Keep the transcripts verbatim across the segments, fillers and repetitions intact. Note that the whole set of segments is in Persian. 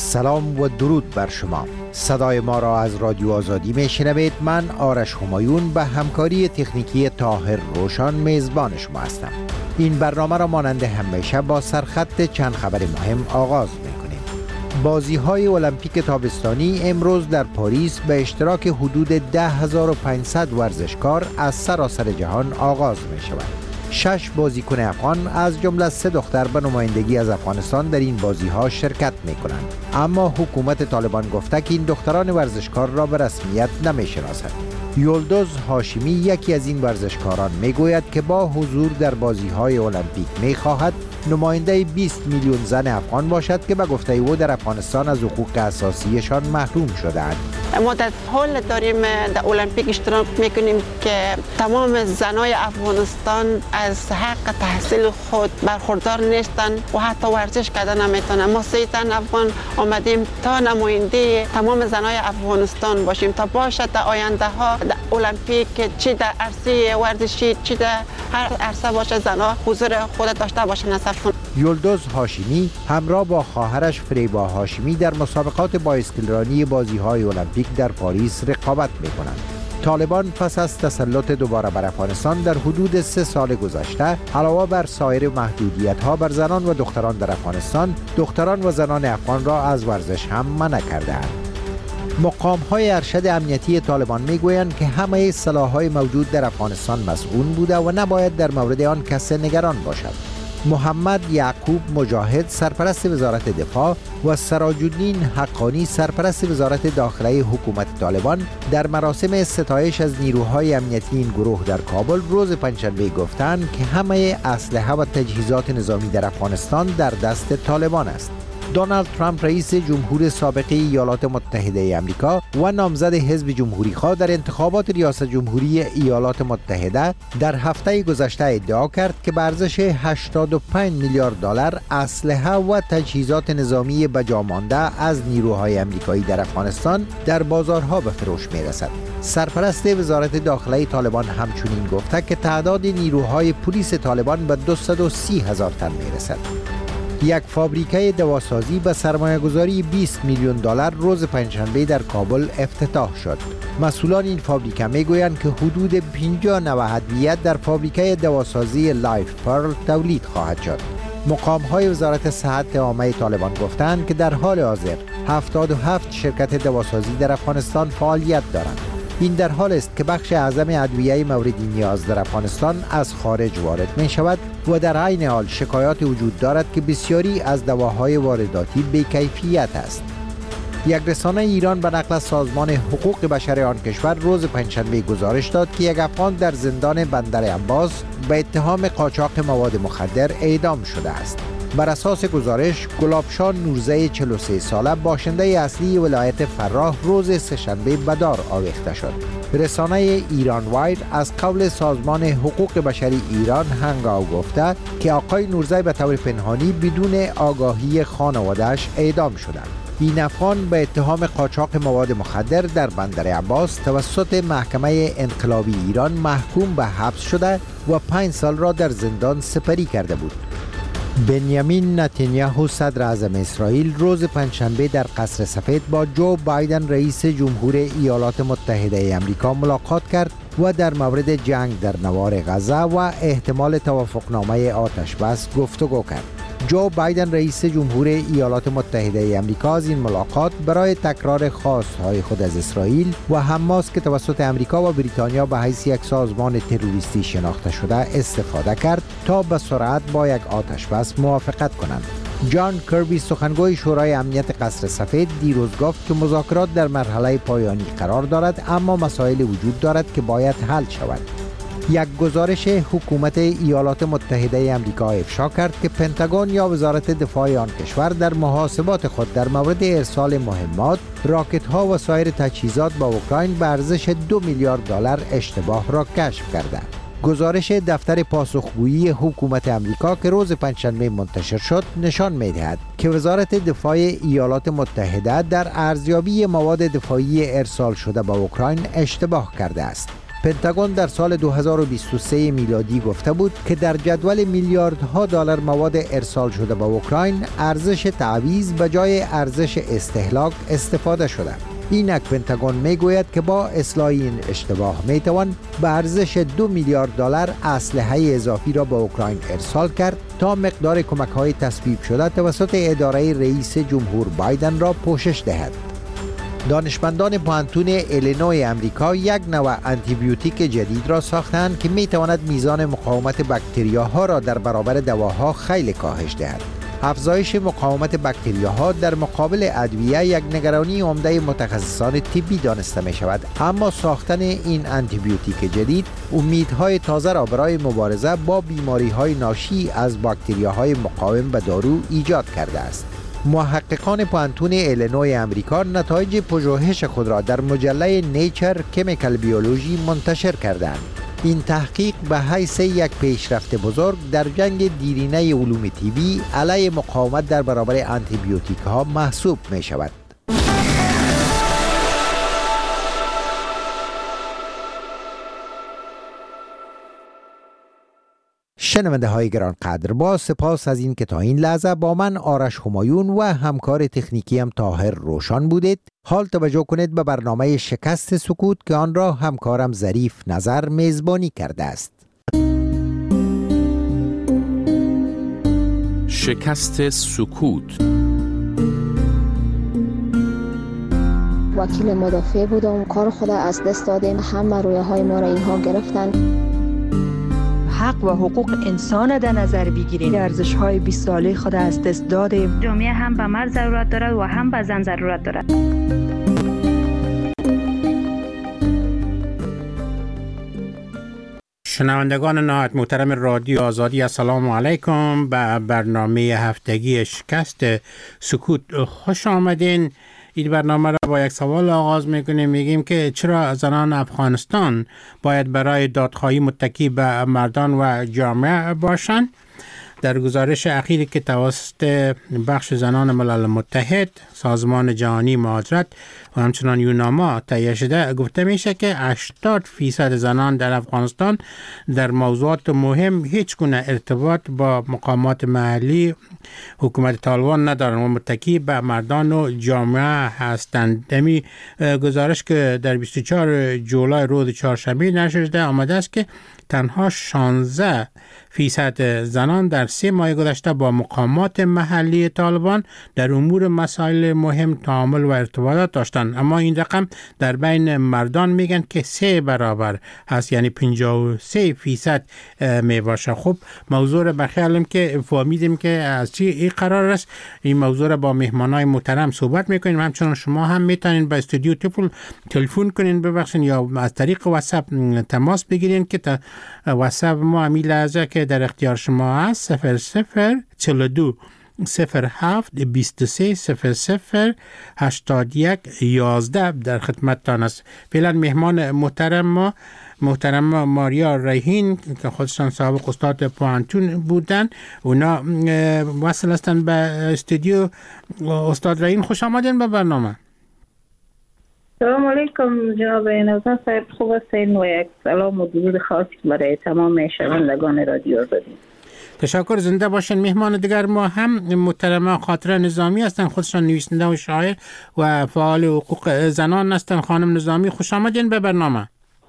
سلام و درود بر شما. صدای ما را از رادیو آزادی می شنوید. من آرش همایون به همکاری تکنیکی طاهر روشان میزبان شما هستم. این برنامه را مانند همیشه با سرخط چند خبر مهم آغاز می کنیم. بازی های المپیک تابستانی امروز در پاریس به اشتراک حدود ده هزار و پانصد ورزشکار از سراسر جهان آغاز می شود. شش بازیکن افغان از جمله سه دختر به نمایندگی از افغانستان در این بازی ها شرکت می کنند. اما حکومت طالبان گفته که این دختران ورزشکار را به رسمیت نمی شناسد. یلدوز هاشمی یکی از این ورزشکاران می گوید که با حضور در بازی های المپیک می خواهد نماینده بیست میلیون زن افغان باشد که به گفته او در افغانستان از حقوق اساسیشان محروم شده‌اند. ما در حال داریم در المپیک اشتراک میکنیم که تمام زنای افغانستان از حق تحصیل خود برخوردار نیستند و حتی ورزش کردن نمیتونن. ما سه زن افغان آمدیم تا نماینده تمام زنای افغانستان باشیم تا باشد در آینده ها در المپیک چی در عرصه ورزشی چی در هر عرصه باشه زنها حضور خود داشته باشن. یلدوز هاشمی همراه با خواهرش فریبا هاشمی در مسابقات بایسکلرانی بازی‌های المپیک در پاریس رقابت می‌کنند. طالبان پس از تسلط دوباره بر افغانستان در حدود سه سال گذشته علاوه بر سایر محدودیت‌ها بر زنان و دختران در افغانستان، دختران و زنان افغان را از ورزش هم منع کرده‌اند. مقام‌های ارشد امنیتی طالبان می‌گویند که همه سلاح‌های موجود در افغانستان مسئول بوده و نباید در مورد آن کسی نگران باشد. محمد یعقوب مجاهد سرپرست وزارت دفاع و سراج الدین حقانی سرپرست وزارت داخلی حکومت طالبان در مراسم ستایش از نیروهای امنیتی این گروه در کابل روز پنجشنبه گفتند که همه اسلحه و تجهیزات نظامی در افغانستان در دست طالبان است. دونالد ترامپ رئیس جمهور سابق ایالات متحده آمریکا و نامزد حزب جمهوری خواه در انتخابات ریاست جمهوری ایالات متحده در هفته گذشته ادعا کرد که به ارزش هشتاد و پنج میلیارد دلار اسلحه و تجهیزات نظامی به جا مانده از نیروهای آمریکایی در افغانستان در بازارها به فروش می‌رسد. سرپرست وزارت داخلی طالبان همچنین گفته که تعداد نیروهای پلیس طالبان به دویست و سی هزار تن می‌رسد. یک فابریکه دواسازی به سرمایه‌گذاری بیست میلیون دلار روز پنجشنبه در کابل افتتاح شد. مسئولان این فابریکه میگویند که حدود پنجاه نوع ادویه در فابریکه دواسازی لایف پرل تولید خواهد شد. مقام‌های وزارت صحت عامه طالبان گفتند که در حال حاضر هفتاد و هفت شرکت دواسازی در افغانستان فعالیت دارند. این در حال است که بخش اعظم ادویه مورد نیاز در افغانستان از خارج وارد می شود و در عین حال شکایات وجود دارد که بسیاری از دواهای وارداتی بی‌کیفیت است. یک رسانه ایران به نقل سازمان حقوق بشر آن کشور روز پنجشنبه گزارش داد که یک افغان در زندان بندر عباس به اتهام قاچاق مواد مخدر اعدام شده است. بر اساس گزارش، گلابشان نورزه چهل و سه ساله باشنده اصلی ولایت فراه روز سه‌شنبه به دار آویخته شد. رسانه ایران وایر از قول سازمان حقوق بشری ایران هنگاو گفته که آقای نورزه به طور پنهانی بدون آگاهی خانواده‌اش اعدام شدند. این افغان به اتهام قاچاق مواد مخدر در بندر عباس توسط محکمه انقلابی ایران محکوم به حبس شده و پنج سال را در زندان سپری کرده بود. بنیامین نتانیاهو صدر اعظم اسرائیل روز پنجشنبه در قصر سفید با جو بایدن رئیس جمهور ایالات متحده آمریکا ملاقات کرد و در مورد جنگ در نوار غزه و احتمال توافقنامه آتش بس گفتگو کرد. جو بایدن رئیس جمهور ایالات متحده آمریکا از این ملاقات برای تکرار خواستهای خود از اسرائیل و حماس که توسط آمریکا و بریتانیا به حیث یک سازمان تروریستی شناخته شده استفاده کرد تا به سرعت با یک آتش بس موافقت کنند. جان کربی سخنگوی شورای امنیت قصر سفید دیروز گفت که مذاکرات در مرحله پایانی قرار دارد اما مسائل وجود دارد که باید حل شود. یک گزارش حکومت ایالات متحده آمریکا افشا کرد که پنتاگون یا وزارت دفاع آن کشور در محاسبات خود در مورد ارسال مهمات، راکت ها و سایر تجهیزات به اوکراین به ارزش دو میلیارد دلار اشتباه را کشف کرده. گزارش دفتر پاسخگویی حکومت آمریکا که روز پنجشنبه منتشر شد نشان می‌دهد که وزارت دفاع ایالات متحده در ارزیابی مواد دفاعی ارسال شده به اوکراین اشتباه کرده است. پنتاگون در سال دو هزار و بیست و سه میلادی گفته بود که در جدول میلیاردها دلار مواد ارسال شده به اوکراین ارزش تعویض به جای ارزش استهلاک استفاده شده. اینک پنتاگون میگوید که با اصلاح این اشتباه میتوان به ارزش دو میلیارد دلار اسلحه اضافی را به اوکراین ارسال کرد تا مقدار کمک‌های تصویب شده توسط اداره رئیس جمهور بایدن را پوشش دهد. دانشمندان پوهنتون ایلینوی امریکا یک نوع آنتی بیوتیک جدید را ساختند که میتواند میزان مقاومت باکتریاها را در برابر دواها خیلی کاهش دهد. افزایش مقاومت باکتریاها در مقابل ادویه یک نگرانی عمده متخصصان طبی دانسته می شود، اما ساختن این آنتی بیوتیک جدید امیدهای تازه را برای مبارزه با بیماری‌های ناشی از باکتریاهای مقاوم به دارو ایجاد کرده است. محققان پوهنتون ایلینوی امریکا نتایج پژوهش خود را در مجله نیچر کیمیکال بیولوژی منتشر کردند. این تحقیق به حیث یک پیشرفت بزرگ در جنگ دیرینه علوم طبی علیه مقاومت در برابر آنتی بیوتیک ها محسوب می شود. شنونده های گران قدر، با سپاس از این که تا این لحظه با من آرش همایون و همکار تکنیکیم طاهر روشن بودید. حال توجه کنید به برنامه شکست سکوت که آن را همکارم ظریف نظر میزبانی کرده است. شکست سکوت. وکیل مدافع بودم، کار خود از دست دادیم، همه رویه های ما را اینها گرفتن. حق و حقوق انسان در نظر بگیریم. ارزش های بیست ساله خود از دست دادیم. جامعه هم به مرد ضرورت دارد و هم به زن ضرورت دارد. شنوندگان نهایت محترم رادیو آزادی، السلام علیکم. به برنامه هفتگی شکست سکوت خوش آمدین. این برنامه را با یک سوال آغاز میکنیم. میگیم که چرا زنان افغانستان باید برای دادخواهی متکی به مردان و جامعه باشند؟ در گزارش اخیری که توسط بخش زنان ملل متحد، سازمان جهانی مهاجرت و همچنان یوناما تهیه شده، گفته میشه که هشتاد فیصد زنان در افغانستان در موضوعات مهم هیچ گونه ارتباط با مقامات محلی حکومت طالبان ندارند و متکی به مردان و جامعه هستند. دمی گزارش که در بیست و چهار جولای روز چهارشنبه نشر شده آمده است که تنها شانزده فیصد زنان در سه ماه گذشته با مقامات محلی طالبان در امور مسائل مهم تعامل و ارتباطات داشتند، اما این رقم در بین مردان میگن که سه برابر هست، یعنی پنجاه و سه فیصد می باشه. خب موضوع را بخیالم که فهمیدیم که از چی این قرار است. این موضوع را با مهمانای محترم صحبت میکنیم. همچنان شما هم میتونین به استودیو تلفن کنین ببخشین یا از طریق واتساپ تماس بگیرین که تا واتساپ ما همین لحظه که در اختیار شما است صفر صفر چهل و دو صفر هفت بیست و سه صفر صفر هشتاد یک یازده در خدمتتان است. فعلا مهمان محترم ما محترم ماریا ریحین که خودشان سابق استاد پوهنتون بودن، اونا وصل هستن به استودیو. استاد ریحین خوش آمدین به برنامه. سلام علیکم جناب نوزان صاحب، خوب هستین و یک سلام و درود خاص برای تمام شنوندگان رادیو آزادی. تشکر، زنده باشین. مهمان دیگر ما هم محترمه خاطره نظامی هستن، خودشان نویسنده و شاعر و فعال حقوق زنان هستن. خانم نظامی خوش آمدین به برنامه.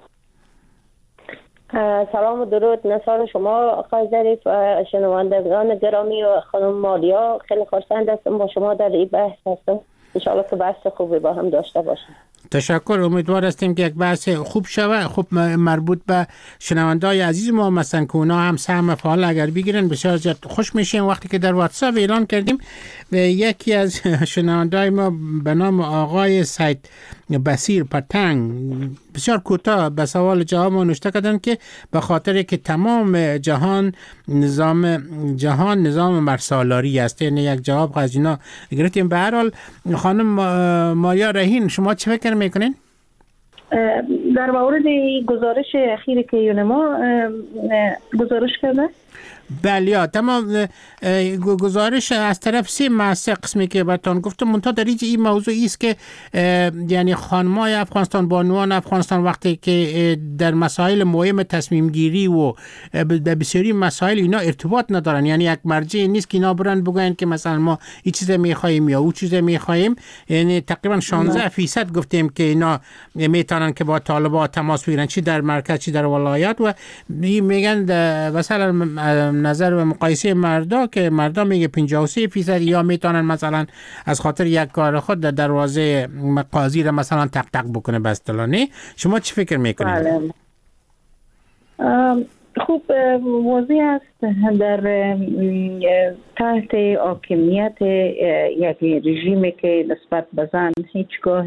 سلام و درود نثار شما آقای ظریف و شنوندگان گرامی و خانم ماریا، خیلی خرسند هستم با شما در این بحث هستم. انشاءالله که بحث خوبی با هم داشته باشیم. تشکر، امیدوار هستیم که یک بحث خوب شود. خب مربوط به شنونده‌های عزیز ما مثلا که اونا هم سهم فعال اگر بگیرن بسیار زیاد خوش میشیم. وقتی که در واتساپ اعلان کردیم و یکی از شنونده‌های ما به نام آقای سید بصیر پتنگ بسیار کوتاه به سوال جواب ما نوشته کردن که به خاطر که تمام جهان نظام جهان نظام مرسالاری است، یعنی یک جواب از اینا گرفتیم. به هر حال خانم ماریا ریحین شما چه فکر میکنین؟ در مورد گزارش اخیری که یونما گزارش کرده، بله تمام گزارش از طرف سه مؤسسه قسمی که براتون گفتم، منتها در این موضوع است که یعنی خانمای افغانستان، بانوان افغانستان وقتی که در مسائل مهم تصمیم گیری و در بسیاری مسائل اینا ارتباط ندارن، یعنی یک مرجع نیست که اینا برن بگن که مثلا ما این چیز میخوایم یا اون چیز میخوایم. یعنی تقریبا شانزده درصد گفتیم که اینا میتونن که با طالبان تماس بگیرن، چی در مرکز چی در ولایت، و میگن مثلا نظر و مقایسه مردا که مردا میگه پنجاه و سه درصد یا میتونن مثلا از خاطر یک کار خود در دروازه قاضی را مثلا تق تق بکنه بستلانه. شما چی فکر میکنید؟ بله. خوب واضح است در تحت حاکمیت یک رژیمی که نسبت به زن هیچگاه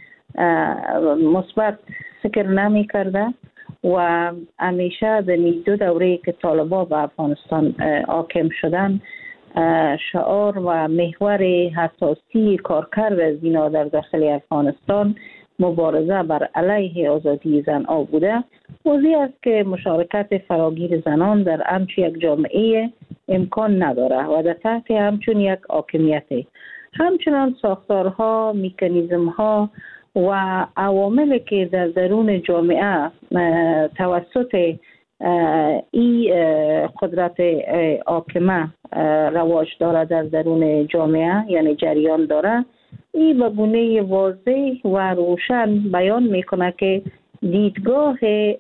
مثبت فکر نمی کرده و همیشه در دو دوره که طالبان به افغانستان حاکم شدن شعار و محور حساسی کارکرد از اینا در داخل افغانستان مبارزه بر علیه آزادی زنان بوده. واضح است که مشارکت فراگیر زنان در همچون یک جامعه امکان نداره و در تحت همچون یک حاکمیت همچنان ساختارها، میکانیزمها و عواملی که در درون جامعه توسط این قدرت حاکمه رواج داره در درون جامعه، یعنی جریان داره، این به گونه واضح و روشن بیان میکنه که دیدگاه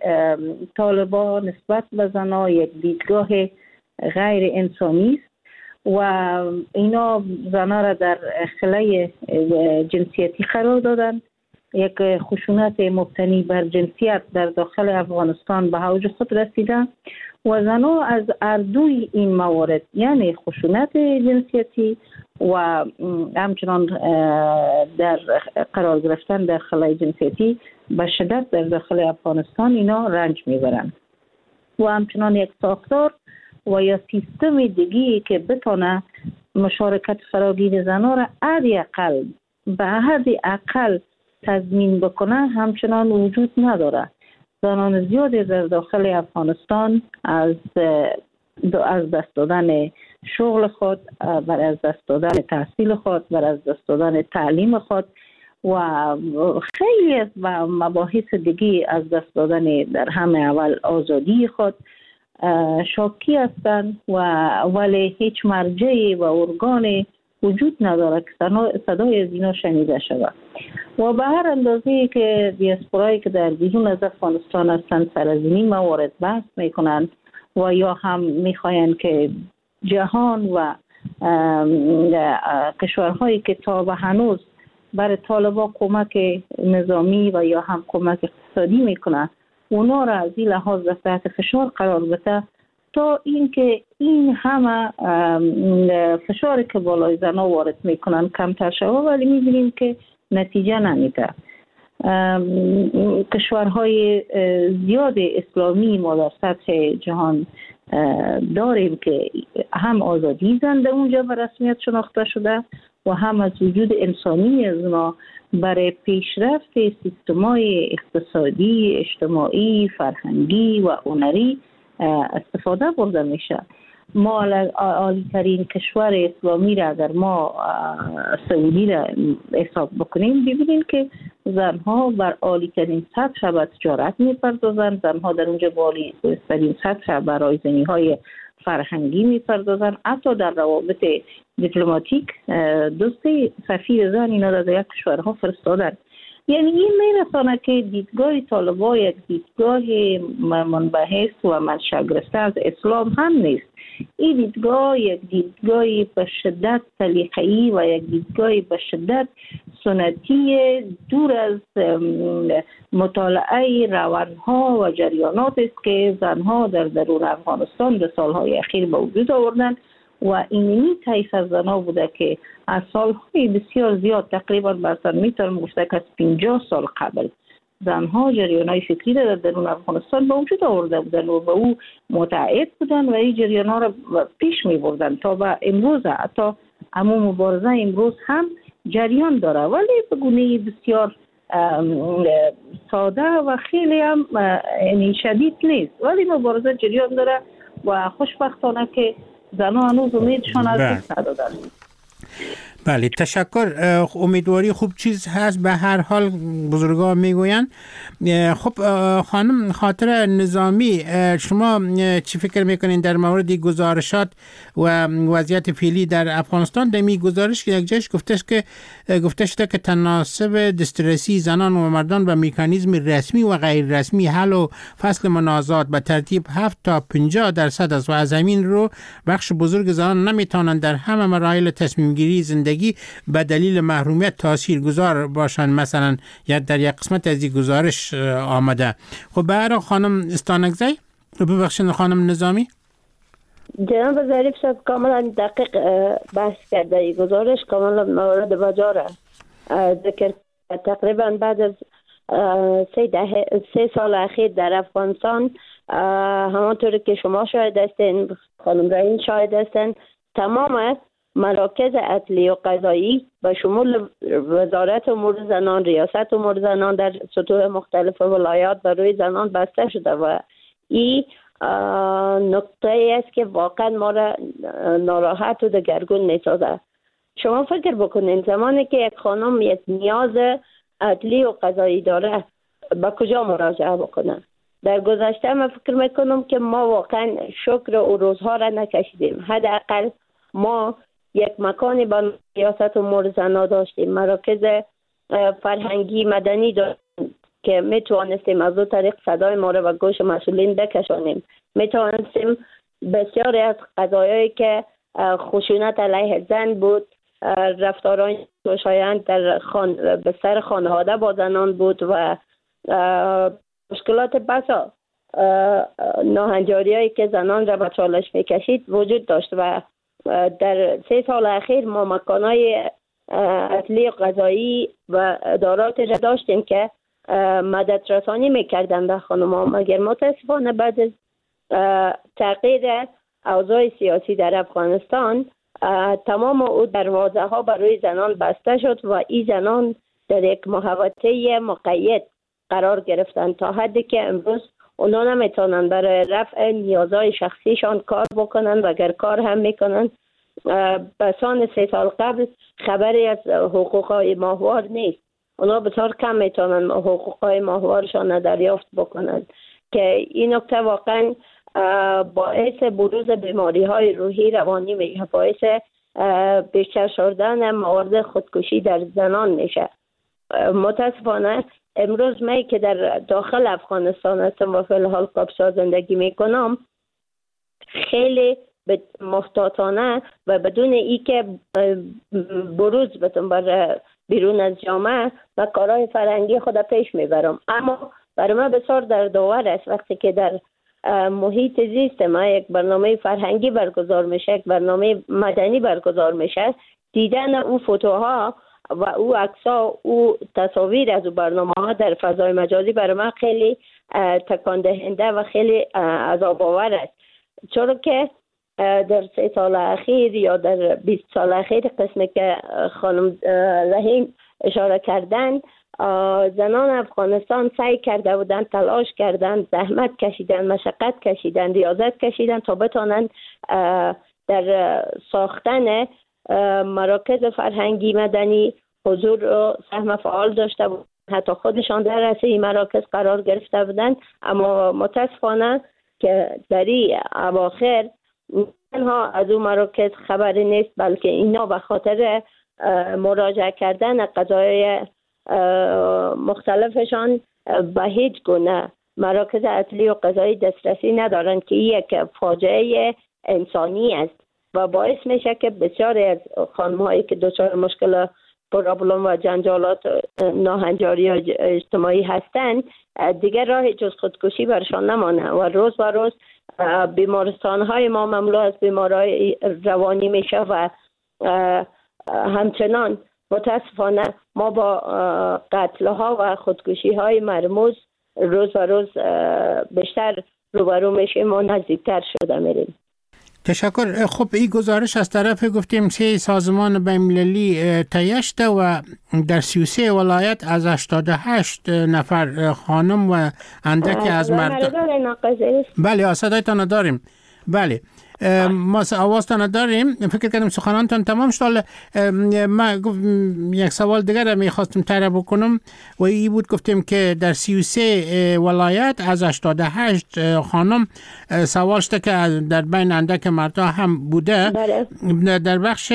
طالبان نسبت به زنان یک دیدگاه غیر انسانی است و اینا زنان را در خلای جنسیتی قرار دادن. یک خشونت مبتنی بر جنسیت در داخل افغانستان به اوج خود رسیده و زنان از هر دوی این موارد، یعنی خشونت جنسیتی و همچنان در قرار گرفتن در خلای جنسیتی به شدت در داخل افغانستان اینا رنج میبرند و همچنان یک ساختار و یا سیستم دیگی که بتونه مشارکت فراگیر زنان را حدی اقل به حدی اقل تضمین بکنه همچنان وجود نداره. زنان زیادی در داخل افغانستان از از دست دادن شغل خود، بر از دست دادن تحصیل خود، بر از دست دادن تعلیم خود و خیلی از مباحث دیگی از دست دادن در همه اول آزادی خود شاکی هستند و ولی هیچ مرجعی و ارگانی وجود نداره که صدای از اینا شنیده شود و به هر اندازه‌ای که دیاسپورایی که در بیرون از افغانستان هستند سر از این موارد بحث میکنند و یا هم میخواین که جهان و کشورهایی که تا به هنوز برای طالبان کمک نظامی و یا هم کمک اقتصادی میکنند اونا را از این لحاظ تحت فشار قرار بده تا اینکه این همه فشاری که بالای زنها وارد میکنن کمتر شود، ولی میبینیم که نتیجه نمیده. کشورهای زیاد اسلامی ما در سطح جهان داریم که هم آزادی زن در اونجا به رسمیت شناخته شده و هم از وجود انسانی از ما برای پیشرفت سیستم‌های اقتصادی، اجتماعی، فرهنگی و هنری استفاده برده میشه. ما عالی ترین کشور اسلامی را اگر ما سعودی را حساب بکنیم ببینیم که زنها بر عالی ترین سطح به تجارت میپردازند، زنها در اونجا عالی ترین سطح برای زنی های فرهنگی میپردازند، حتی در روابط دیپلماتیک دوستی سفیر زن اینا در یک کشورها فرستادن. یعنی این میرسانه که دیدگاه طالبان یک دیدگاه منبحث و منشأ گرفته از اسلام هم نیست. این دیدگاه یک دیدگاهی به شدت سلیقه‌ای و یک دیدگاهی به شدت سنتی دور از مطالعه روانها و جریانات است که زنها در درون افغانستان در سالهای اخیر به وجود آوردند و اینمی طیف از زنها بوده که از سالهای بسیار زیاد تقریبا برسن میتونم گفته که از پنجاه سال قبل زنها جریانهای فکری در درون افغانستان به وجود آورده بودن و به او متعهد بودن و این جریانها را پیش می بردن تا به امروز، حتی همون مبارزه امروز هم جریان داره ولی به گونه بسیار ساده و خیلی هم یعنی شدید نیست، ولی مبارزه جریان داره و خوشبختانه که زنان هنوز امیدشان از دست ندادن. بله تشکر. امیدواری خوب چیز هست. به هر حال بزرگان میگوین. خب خانم خاطر نظامی، شما چی فکر میکنین در مورد گزارشات و وضعیت فعلی در افغانستان؟ در می گزارش یک جاش گفتش که گفته شده که تناسب دسترسی زنان و مردان و مکانیزم رسمی و غیر رسمی حل و فصل منازعات به ترتیب هفت تا پنجاه درصد است و از همین رو بخش بزرگ زنان نمیتونن در همه مراحل تصمیم گیری زندگی به دلیل محرومیت تاثیرگذار باشند. مثلا یا در یک قسمت از این گزارش آمده. خب برای خانم استانکزی، ببخشید خانم نظامی. جناب ظریف صاحب کاملا دقیق بحث کرده. این گزارش کاملا مورد بجاره ذکر. تقریبا بعد از سه, ده، سه سال اخیر در افغانستان، همانطور که شما شاهد هستین، خانم رئین شاهد هستین، تمام مراکز عدلی و قضایی به شمول وزارت امور زنان، ریاست امور زنان در سطوح مختلف ولایات برای زنان بسته شده و این نقطه ای است که واقعا ما را ناراحت و دگرگون می‌سازد. شما فکر بکنین زمانی که یک خانم یک نیاز عدلی و قضایی داره به کجا مراجعه بکنه؟ در گذشته من فکر میکنم که ما واقعا شکر او روزها را نکشیدیم. حداقل ما یک مکانی با ریاست امور زنان داشتیم، مراکز فرهنگی مدنی داشتیم که میتوانستیم از او طریق صدای ما را به گوش مسئولین بکشانیم. میتوانستیم بسیاری از قضایایی که خشونت علیه زن بود، رفتارهای خوشایند در خان... بستر خانواده با زنان بود و مشکلات بسا ناهنجاری هایی که زنان را به چالش میکشید وجود داشت و در سه سال اخیر ما مکانهای عدلی و قضایی و ادارات را داشتیم که مدد رسانی میکردن به خانم‌ها، مگر متاسفانه بعد از تغییر اوضاع سیاسی در افغانستان تمام او دروازه ها برای زنان بسته شد و این زنان در یک محوطه مقید قرار گرفتن تا حدی که امروز اونا نمیتونن برای رفع نیازهای شخصیشان کار بکنن و اگر کار هم میکنن بسان سه سال قبل خبری از حقوقهای ماهوار نیست. اونا بسیار کم میتونن حقوقهای ماهوارشان دریافت بکنن که این نکته واقعا باعث بروز بیماری های روحی روانی میشه، باعث بیشتر شدن موارد خودکشی در زنان میشه. متاسفانه امروز من که در داخل افغانستان هستم و فی الحال کاپسا زندگی میکنم، خیلی محتاطانه و بدون ای که بروز بتون بر بیرون از جامعه و کارهای فرهنگی خود پیش میبرم. اما برای من بسیار دردآور است وقتی که در محیط زیست ما یک برنامه فرهنگی برگزار میشه، یک برنامه مدنی برگزار میشه، دیدن او فوتوها و او عکس‌ها، او تصاویر از او برنامه ها در فضای مجازی برای من خیلی تکان دهنده و خیلی عذاب آور است، چون که در سه سال اخیر یا در بیست سال اخیر قسمی که خانم رحیم اشاره کردن، زنان افغانستان سعی کرده بودن، تلاش کردن، زحمت کشیدن، مشقت کشیدن، ریاضت کشیدن تا بتانن در ساختن مراکز فرهنگی مدنی حضور و سهم فعال داشته بودن، حتی خودشان در رأس این مراکز قرار گرفته بودن. اما متاسفانه که در این اواخر تنها از اون مراکز خبری نیست، بلکه اینا به خاطر مراجعه کردن قضایای مختلفشان به هیچ گونه مراکز عدلی و قضایی دسترسی ندارن که یک فاجعه انسانی است و باعث میشه که بسیاری از خانم‌هایی که دچار مشکل پرابلم و جنجالات ناهنجاری اجتماعی هستند دیگر راه جز خودکشی برشان نمانه و روز به روز بیمارستان‌های ما مملو از بیمارای روانی میشه و همچنان متاسفانه ما با قتل‌ها و خودکشی‌های مرموز روز به روز بیشتر روبرو میشیم و نزدیکتر شده میریم. تشکر. خب این گزارش از طرف گفتیم سه سازمان بین‌المللی تهیه شده و در سی و سه ولایت از هشتاد و هشت نفر خانم و اندکی از مرد. بله صدایتان داریم. بله ما آوازتان داریم. فکر کردم سخنانتان تمام شد. ما یک سوال دیگر میخواستم طرح بکنم و این بود، گفتیم که در سی و سه ولایت از هشتاد و هشت خانم سوال شده که در بین اندک مردها هم بوده. در بخش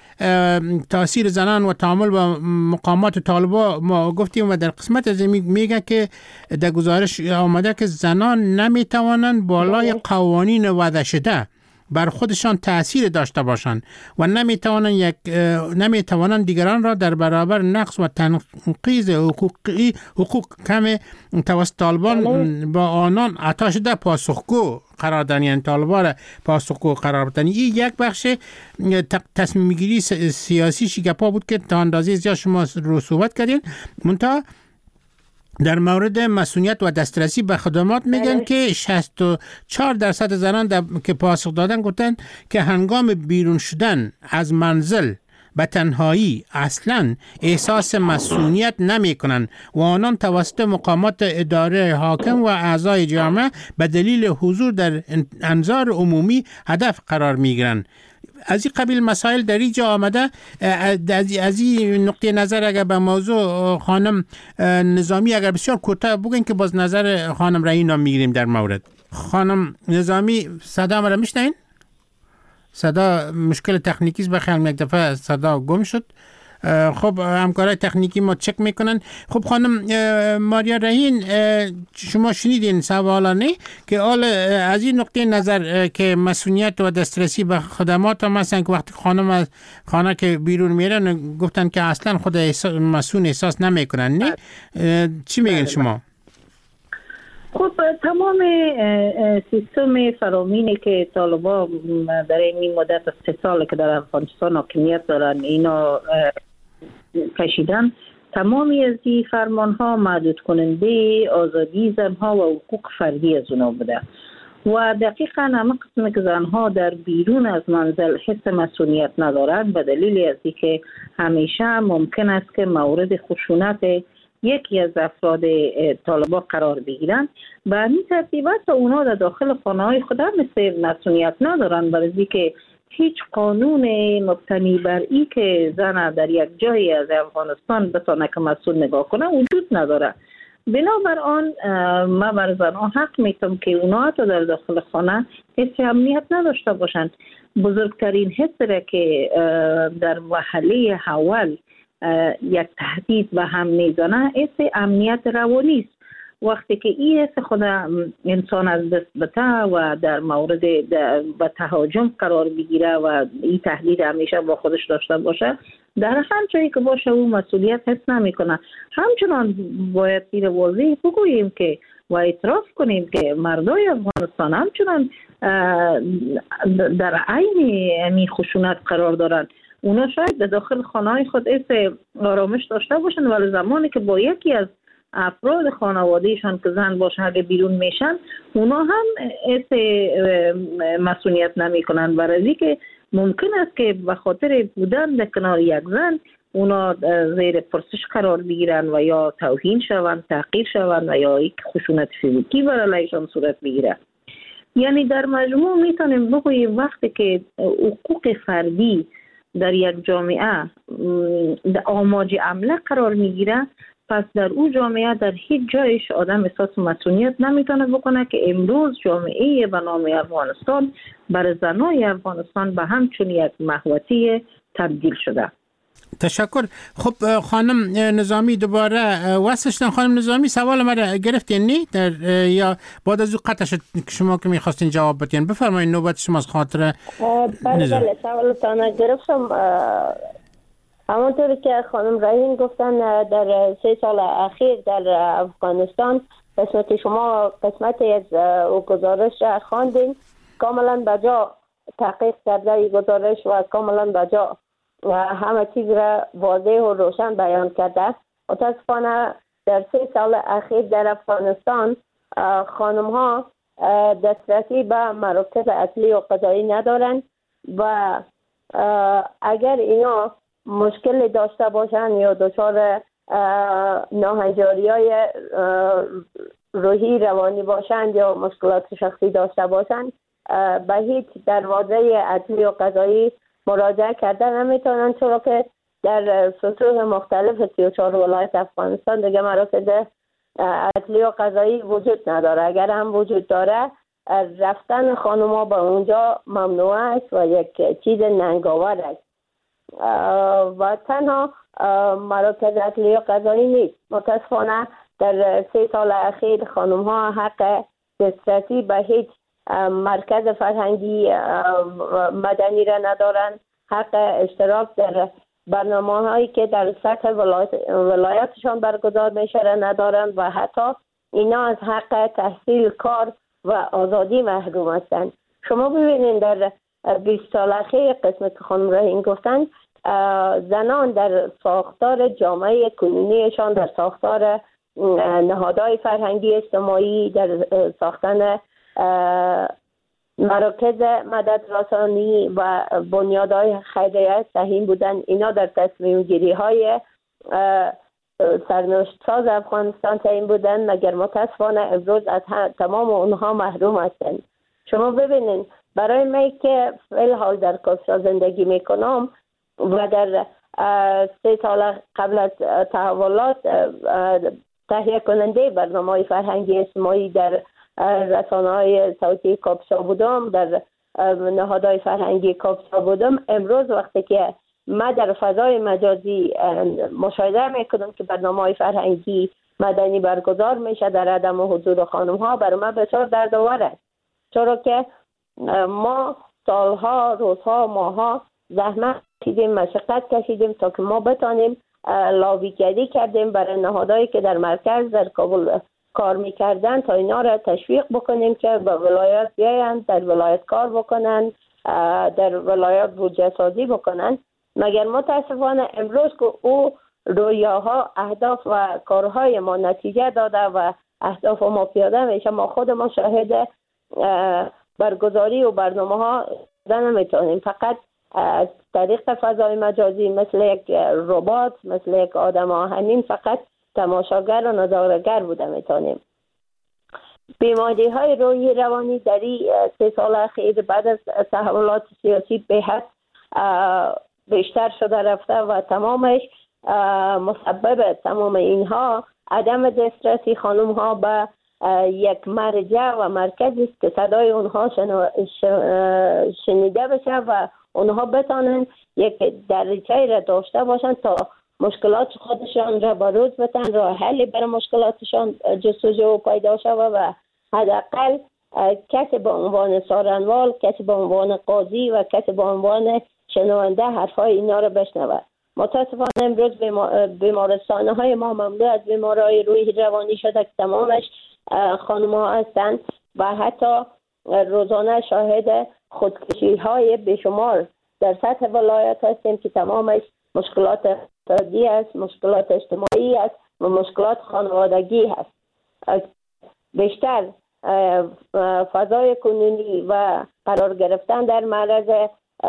تاثیر زنان و تعامل با مقامات طالبا ما گفتیم و در قسمت از میگه که در گزارش آمده که زنان نمیتوانند بالای قوانین وضع شده بر خودشان تأثیر داشته باشند و نمیتوانند یک نمیتوانند دیگران را در برابر نقص و تنقیض حقوقی حقوق کم توسط طالبان با آنان عطا شده پاسخگو قرار دادن، یعنی طالبان را پاسخگو قرار دادن. این یک بخش تصمیم گیری سیاسی شیگپا بود که تا اندازه زیاد شما رو صحبت کردین. منتها در مورد مسئولیت و دسترسی به خدمات میگن که شصت و چهار درصد زنان که پاسخ دادن گفتن که هنگام بیرون شدن از منزل به تنهایی اصلا احساس مسئولیت نمی کنند و آنان توسط مقامات اداره حاکم و اعضای جامعه به دلیل حضور در انظار عمومی هدف قرار می گیرند. از این قبیل مسائل در اینجا آمده. از این نقطه نظر اگر به موضوع خانم نظامی اگر بسیار کوتاه بگین که باز نظر خانم رهین میگیریم در مورد. خانم نظامی صدا مرا میشنین؟ صدا مشکل تکنیکی است، بخیال یک دفعه صدا گم شد. خب همکارای تکنیکی ما چک میکنن. خب خانم ماریا رهین شما شنیدین سوالانه که حال از این نقطه نظر که مسئولیت و دسترسی به خدمات مثلا که وقتی خانم از خانه که بیرون میرن گفتن که اصلا خود مسئول احساس نمیکنن، نه چی میگن شما؟ خب تمام سیستم فرامینی که طالبا در این مدت از سه سال که در افغانستان حاکمیت دارن اینا کشیدن، تمامی از این فرمان ها محدود کننده آزادی زنها و حقوق فردی از اونا بوده و دقیقا همه قسم که زنها در بیرون از منزل حس مسئولیت ندارند به دلیل از اینکه همیشه ممکن است که مورد خشونت یکی از افراد طالبان قرار بگیرن. به همین ترتیب است اونا در داخل خانه های خود هم مثل مسئولیت ندارن، برای که هیچ قانون مبتنی بر ای که زن در یک جایی از افغانستان بتونه که مسئول نگاه کنه وجود نداره. بنابر آن ما بر زنها حق میتم که اونا تا در داخل خانه حس امنیت نداشته باشند. بزرگترین حس را که در مرحله اول یک تهدید به هم میزنه حس امنیت روانی است. وقتی که این حس خود انسان از دست بده و در مورد به تهاجم قرار بگیره و این تهدید همیشه با خودش داشته باشه، در هر جایی که باشه او مسئولیت حس نمیکنه. همچنان باید این واضح بگوییم که و اعتراف کنیم که مردای افغانستان همچنان در عین می خشونت قرار دارند. اونا شاید در داخل خانه‌های خود حس آرامش داشته باشن، ولی زمانی که با یکی از افراد خانوادهشان که زن باشه اگه بیرون میشن اونا هم حس مسئولیت نمی کنن، برای که ممکن است که به خاطر بودن در کنار یک زن اونا زیر پرسش قرار بگیرن و یا توهین شوند، تحقیر شوند و یا یک خشونت فیزیکی بر علیهشان صورت بگیره. یعنی در مجموع میتونیم بگوییم وقتی که حقوق فردی در یک جامعه در آماج عمله قرار میگیره، پس در اون جامعه در هیچ جایش آدم احساس مسئولیت نمیتونه بکنه که امروز جامعه به نام افغانستان برای زنای افغانستان به همچون یک محوطه تبدیل شده. تشکر. خب خانم نظامی دوباره وصلشتن. خانم نظامی سوال مرا گرفتین نی در یا بعد از او قطع شد شما که میخواستین جواب بدین؟ بفرمایید نوبت شماست. خاطر بله بله سوالتان گرفتم. همونطور که خانم رهین گفتن در سه سال اخیر در افغانستان قسمت شما قسمت از گزارش خواندین، کاملا بجا تحقیق کرده این گزارش و کاملا بجا و همه چیز را واضح و روشن بیان کرده. متاسفانه در سه سال اخیر در افغانستان خانم ها دسترسی به مراکز اصلی و قضایی ندارن و اگر اینا مشکل داشته باشن یا دچار ناهنجاری های روحی روانی باشند یا مشکلات شخصی داشته باشند به هیچ دروازه عدلی و قضایی مراجعه کردن نمیتونن، چرا که در سطوح مختلف سی و چهار ولایت افغانستان دیگه مراکز عدلی و قضایی وجود نداره. اگر هم وجود داره رفتن خانوما به اونجا ممنوع است و یک چیز ننگاور است و تنها مراکز عدلی و قضایی نیست. متاسفانه در سه سال اخیر خانم ها حق دسترسی به هیچ مرکز فرهنگی مدنی را ندارند، حق اشتراک در برنامه هایی که در سطح ولایت ولایتشان برگزار میشه را ندارند و حتی اینا از حق تحصیل، کار و آزادی محروم هستند. شما ببینید در بیست سال اخیر قسمت که خانم رحیم گفتن، زنان در ساختار جامعه کنونیشان، در ساختار نهادهای فرهنگی اجتماعی، در ساختن مراکز مدد رسانی و بنیادهای خیریه سهیم بودن. اینا در تصمیم گیری های سرنوشت ساز افغانستان سهیم بودن، مگر متاسفانه امروز از تمام اونها محروم هستند. شما ببینید برای من که فعل حال در کافشا زندگی میکنم و در سه سال قبل از تحولات تهیه کننده برنامه فرهنگی اجتماعی در رسانه های صوتی کاپسا بودم، در نهادهای فرهنگی کاپسا بودم. امروز وقتی که ما در فضای مجازی مشاهده میکنم که برنامه های فرهنگی مدنی برگزار میشه در عدم حضور خانم ها، برای ما بسیار دردآور است، چرا که ما سالها، روزها، ماها زحمت کشیدیم، مشقت کشیدیم تا که ما بتانیم لابیگری کردیم برای نهادهایی که در مرکز در کابل کار میکردن تا اینا را تشویق بکنیم که به ولایت بیاین، در ولایت کار بکنن، در ولایت بودجه سازی بکنن. مگر متاسفانه امروز که او رویاها، اهداف و کارهای ما نتیجه داده و اهداف ما پیاده میشه، ما خود ما شاهد برگزاری و برنامه ها نمیتونیم. فقط از طریق فضای مجازی مثل یک ربات، مثل یک آدم آهنین فقط تماشاگر و نظاره‌گر بوده میتونیم. بیماری های روحی روانی در این سه سال اخیر بعد از تحولات سیاسی به حد بیشتر شده رفته و تمامش مسبب تمام اینها عدم دسترسی خانم ها به یک مرجع و مرکزی است که صدای اونها شنیده بشه و اونها بتانن یک دریچه‌ای را داشته باشن تا مشکلات خودشان را بروز بتن، راه حلی برای مشکلاتشان جستجو پیدا شود و حداقل کسی به عنوان سارنوال، کسی به عنوان قاضی و کسی به عنوان شنونده حرفای اینا را بشنود. متاسفانه امروز بیمارستانه های ما مملو از بیمارای روحی روانی شده که تمامش خانم ها هستند و حتی روزانه شاهد خودکشی های بیشمار در سطح ولایت هستیم که تمامش مشکلات اقتصادی است، مشکلات اجتماعی است و مشکلات خانوادگی است. بیشتر فضای کنونی و قرار گرفتن در معرض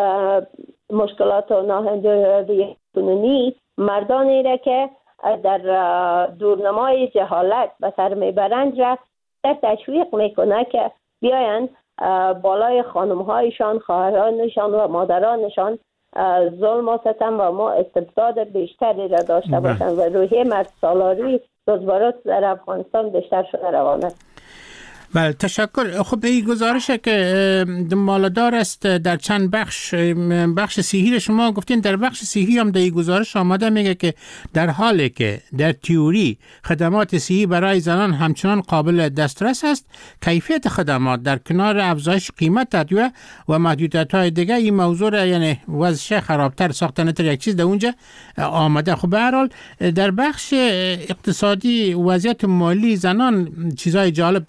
مشکلات و ناهنجاری کنونی مردانی را که در دورنمای جهالت به سر میبرند را در تشویق میکنه که بیاین بالای خانمهایشان، خواهرانشان و مادرانشان ظلم و ستم و ما استبداد بیشتری را داشته باشند و روحیه مرد سالاری روزبروز در افغانستان بیشتر شده روان است. بله، تشکر. خب این گزارشه که دنباله‌دار است در چند بخش. بخش صحی شما گفتین، در بخش صحی هم در این گزارش آمده میگه که در حالی که در تئوری خدمات صحی برای زنان همچنان قابل دسترس است، کیفیت خدمات در کنار افزایش قیمت ادویه و محدودیت‌های دیگه این موضوع را یعنی وضعش خرابتر ساختن تر یک چیز در اونجا آمده. خب به هر حال در بخش اقتصادی وضعیت مالی زنان چیزای جالب در این جامعه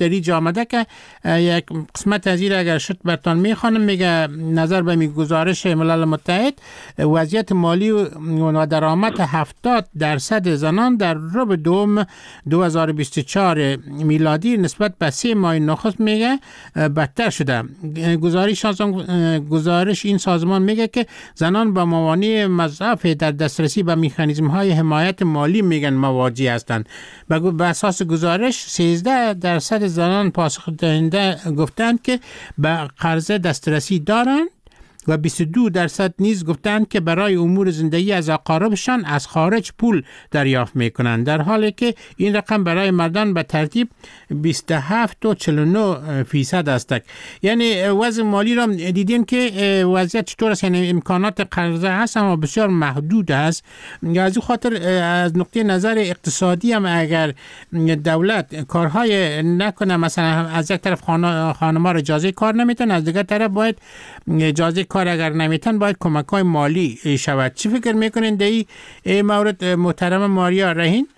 آمده که یک قسمت از این اگر شد برتان میخوانم. میگه نظر به می گزارش ملل متحد وضعیت مالی و درآمد هفتاد درصد زنان در ربع دوم دو هزار و بیست و چهار میلادی نسبت به سه ماه نخست میگه بدتر شده. گزارش گزارش این سازمان میگه که زنان با موانع مضاعف در دسترسی به مکانیزم های حمایت مالی میگن مواجه هستند. به اساس گزارش سیزده درصد زنان پاسخ دهنده گفتند که به قرض دسترسی دارند و بیست و دو درصد نیز گفتند که برای امور زندگی از اقاربشان از خارج پول دریافت میکنند، در حالی که این رقم برای مردان به ترتیب بیست و هفت و چهل و نه فیصد است. یعنی وضع مالی را دیدین که وضعیت چطور است، یعنی امکانات قرضه هست اما بسیار محدود است. از این خاطر از نقطه نظر اقتصادی هم اگر دولت کارهای نکنه، مثلا از یک طرف خانم‌ها را اجازه کار نمیتن، از دیگر طرف باید اجازه کار اگر نمیتن باید کمک‌های مالی شود. چی فکر میکنین در این مورد محترم ماریا رهین؟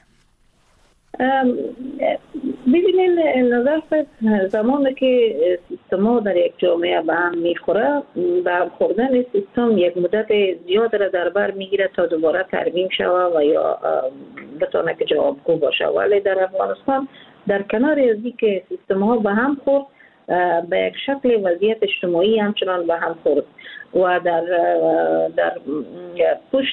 ببینین نظر زمانی که سیستم در یک جامعه به هم میخوره، به هم خوردن سیستم یک مدت زیاد را در بر میگیره تا دوباره ترمیم شود و یا بتونه که جوابگو باشه. ولی در افغانستان در کنار از اینکه سیستم ها به هم خورد، به یک شکل وضعیت اجتماعی همچنان به هم خورد و در در پشت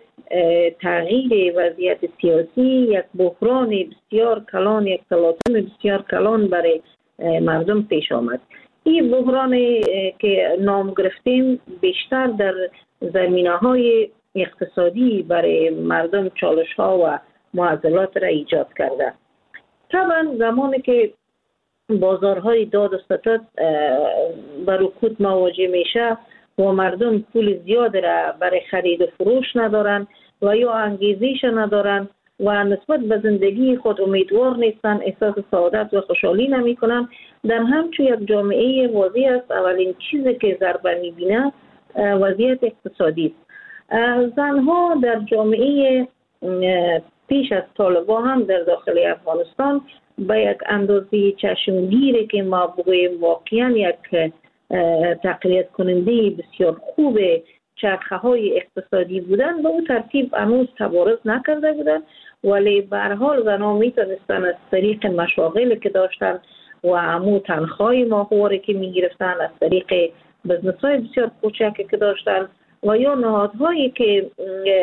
تغییر وضعیت سیاسی یک بحران بسیار کلان، یک تلاطم بسیار کلان برای مردم پیش آمد. این بحران که نام گرفتیم بیشتر در زمینه‌های اقتصادی برای مردم چالش ها و معضلات را ایجاد کرده. طبعا زمانی که بازارهای داد و ستد به رکود مواجه میشه و مردم پول زیاد را برای خرید و فروش ندارن و یا انگیزش ندارن و نسبت به زندگی خود امیدوار نیستن، احساس سعادت و خوشحالی نمی کنن، در همچون یک جامعه واضح است اولین چیزی که ضربه میبینه وضعیت اقتصادی است. زنها در جامعه پیش از طالبان هم در داخل افغانستان به یک اندازه چشمگیری که ما بگوییم واقعا یک تقویت کننده بسیار خوب چرخه های اقتصادی بودن، به اون ترتیب هنوز تبارز نکرده بودن، ولی به هر حال زنها میتونستن از طریق مشاغلی که داشتن و همون تنخواه ماهواره که میگرفتن، از طریق بزنس های بسیار کوچکی که داشتن و یا نهادهایی که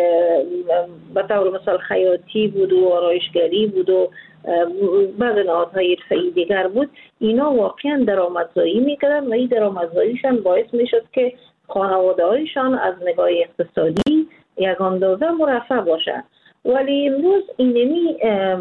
به طور مثال خیاطی بود و آرایشگری بود و بعض نهادهای حرفه‌ای دیگر بود، اینا واقعا درآمدزایی میکردن و این درآمدزاییشان باعث میشد که خانواده هایشان از نگاه اقتصادی یک اندازه مرفه باشه. ولی امروز اینمی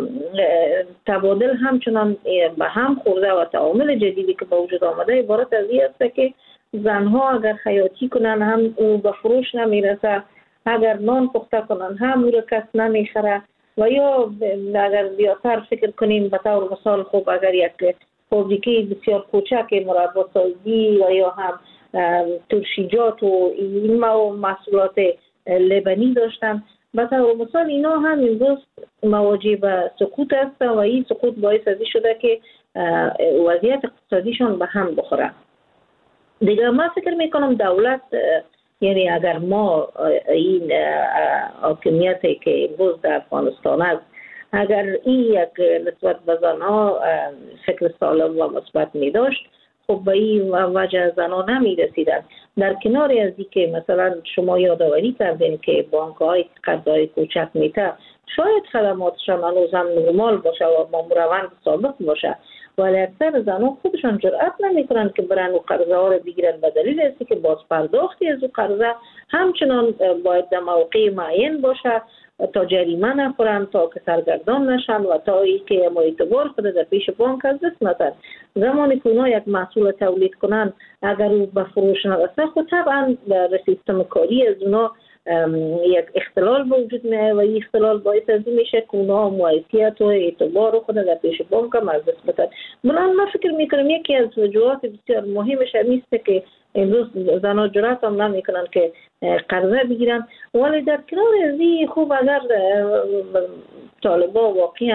تبادل همچنان به هم خورده و تعامل جدیدی که با وجود آمده عبارت از این است که زنها اگر خیاطی کنن هم او به فروش نمیرسه، اگر نان پخته کنن هم او را کس نمیخره و یا اگر بیاتر فکر کنیم به طور مثال خوب اگر یک فابریکه بسیار کوچک مربا سازی و یا هم ترشیجات و این محصولات لبنی داشتن، به طور مثال اینا هم امروز مواجه به سقوط هستن و این سقوط باعث از این شده که وضعیت اقتصادیشان به هم بخوره. دیگه من فکر میکنم دولت، یعنی اگر ما این حاکمیتی که امروز در افغانستان است، اگر این یک نسبت به زنها فکر سالم و مثبت می داشت، خب به این وجه زنها نمی رسیدن. در کنار از این که مثلا شما یادآوری کردین که بانک های قرضای کوچک میته، شاید خدماتشان هنوز هم نرمال باشه و با روند سابق باشه، ولی اکثر زنها خودشان جرأت نمیکنن که برن و قرضه ها رو بگیرن، به دلیل است که باز پرداختی از او قرضه همچنان باید در موقع معین باشه تا جریمه نخورن، تا که سرگردان نشن و تا ای که اعتبار خود در پیش بانک از دست ندن. زمانی که اونا یک محصول تولید کنن اگر او به فروش نرسه، خود طبعا در سیستم کاری از اونا یک اختلال به وجود میاد و این اختلال باعث از این میشه که اونا موثیقیت و اعتبار خود در پیش بانک هم از دست بدن. من فکر میکنم یکی از وجوهات بسیار مهمش این است که امروز زنها جرأت هم نمیکنن که قرضه بگیرن، ولی در کنار از این خوب اگر طالبا واقعا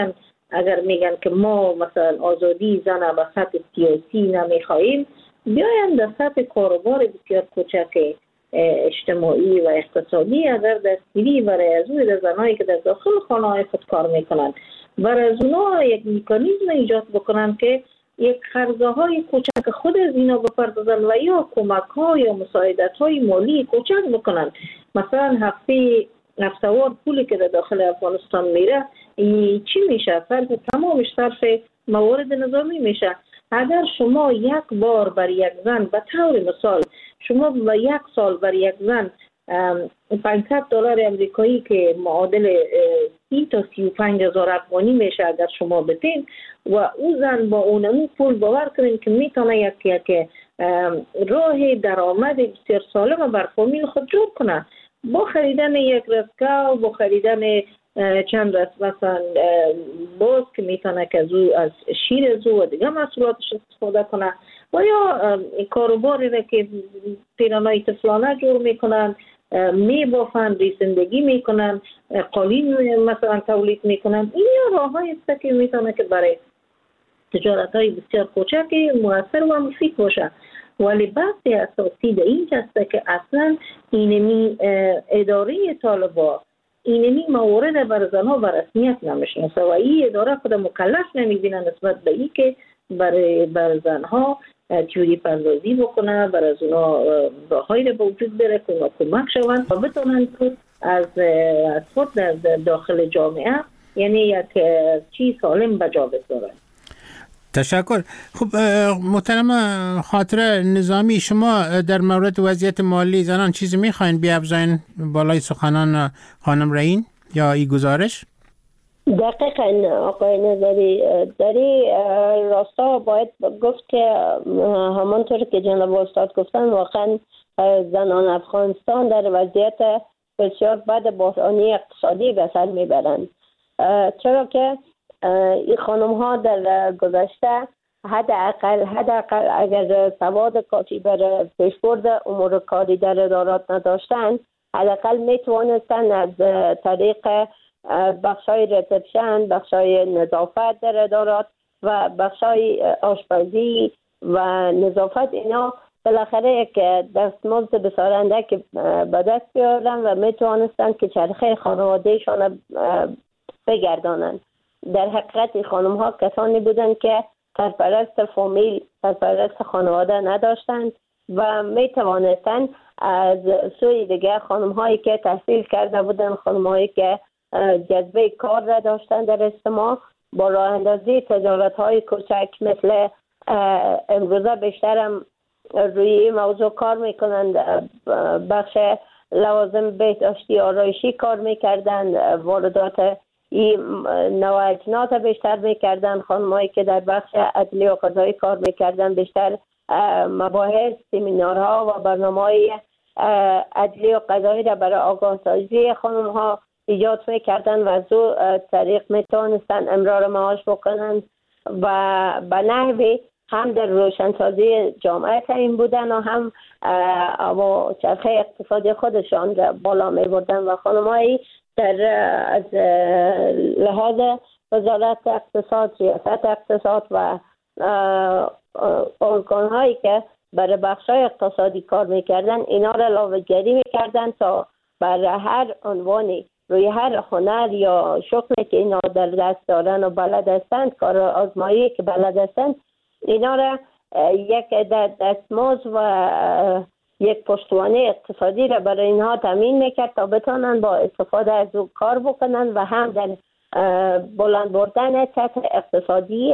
اگر میگن که ما مثلا آزادی زن به سطح سیاسی نمیخواهیم، بیاین در سطح کاروبار بسیار کوچک اجتماعی و اقتصادی اگر دستگیری برای از اون زنایی که در داخل خانه های خود کار میکنند برای از اونا یک مکانیزم ایجاد بکنن که یک خرجه های کوچک خود از اینا بپردازن و یا کمک ها یا مساعدت های مالی کوچک بکنن. مثلا هفته هفته‌وار پولی که در داخل افغانستان میره چی میشه؟ صرف تمامش صرف موارد نظامی میشه. اگر شما یک بار بر یک زن به طور مثال شما به یک سال بر یک زن پانصد دلار امریکایی که معادل سی تا سی و پنج هزار افغانی میشه اگر شما بتین و او زن با اونمو پول باور کنین که میتونه یک یک راه درآمد بسیار سالم بر فامیل خود جور کنه با خریدن یک رزکا و با خریدن چند رس مثلا باز که میتونه که زو از شیر زو و دیگه محصولاتش استفاده کنه و یا کاروباری را که پیرانای طفلانه جور میکنن، میبافن، ریسندگی میکنن، قالین مثلا تولید میکنن. این یا راه های است که میتونه که برای تجارت های بسیار کوچک مؤثر و مفید باشه. ولی بحث اساسی در این است که اصلا اینمی اداره طالبا اینمی موارد بر زنها و رسمیت نمیشناسه و این اداره خود مکلف نمیبینه نسبت به این که برای بر زنها تیوری پردازی بکنه، برای از اونا راههایی رو به وجود بره که اونا کمک شوند و بتونن از از خود در داخل جامعه یعنی یک چیز سالم به جا بذارن. تشکر. خب محترم خاطره نظامی، شما در مورد وضعیت مالی زنان چیزی میخواین بیافزاین بالای سخنان خانم رئین یا ای گزارش؟ دقیقاً آقای نظری داری راستا باید گفت که همانطور که جناب استاد گفتن واقعا زنان افغانستان در وضعیت بسیار بد بحرانی اقتصادی به سر میبرند، چرا که این خانم ها در گذشته حداقل حداقل اگر سواد کافی برای پیشبرد امور کاری در ادارات نداشتند حداقل میتوانستند از طریق بخشای ریسپشن، بخشای نظافت در ادارات و بخشای آشپزی و نظافت اینا بالاخره یک دستمزد بسارنده که به دست بیارن و میتوانستند که چرخه خانوادهشان بگردانند. در حقیقت خانم ها کسانی بودند که سرپرست فامیل، سرپرست خانواده نداشتند و می توانستند از سوی دیگه خانم هایی که تحصیل کرده بودند، خانم هایی که جذبه کار را داشتند در اجتماع با راه اندازی تجارت های کوچک مثل امروزه بیشترم روی موضوع کار میکنند، بخش لوازم بهداشتی آرایشی کار میکردند، واردات این نوع اجناس بیشتر میکردن، خانمایی که در بخش عدلی و قضایی کار میکردن بیشتر مباحث، سمینارها و برنامه‌های عدلی و قضایی را برای آگاه سازی خانم ها ایجاد میکردن و از او طریق میتونستن امرار معاش بکنن و به نحوی هم در روشنسازی جامعه تعیین بودن و هم با چرخه اقتصادی خودشان را بالا میبردن و خانمایی در از لحاظ وزارت اقتصاد، ریاست اقتصاد و ارگان هایی که برای بخشای اقتصادی کار میکردن اینا را لاوه‌گری میکردن تا برای هر عنوانی روی هر هنر یا شغلی که اینا در دست دارن و بلد هستند، کار آزمایی که بلد هستند، اینا را یک دستمزد و یک پشتوانه اقتصادی را برای اینها تامین میکرد تا بتونن با استفاده از او کار بکنن و هم در بلند بردن سطح اقتصادی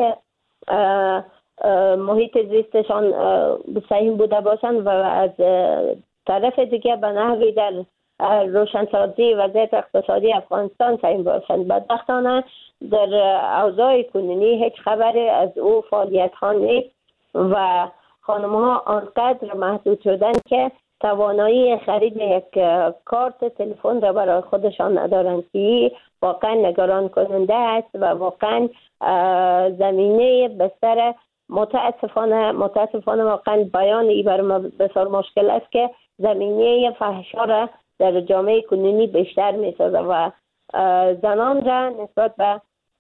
محیط زیستشان سهم بوده باشن و از طرف دیگه به نحوی در روشنسازی وضعیت اقتصادی افغانستان سهم باشند. بدبختانه در اوضاع کنونی هیچ خبری از او فعالیت ها نیست و خانم ها آنقدر محدود شدن که توانایی خرید یک کارت تلفن را برای خودشان ندارند که واقعا نگران کننده است و واقعا زمینه بستر متاسفانه متاسفانه واقعا بیان ای بر ما بسیار مشکل است که زمینه فحشا را در جامعه کنونی بیشتر می سازد و زنان را نسبت به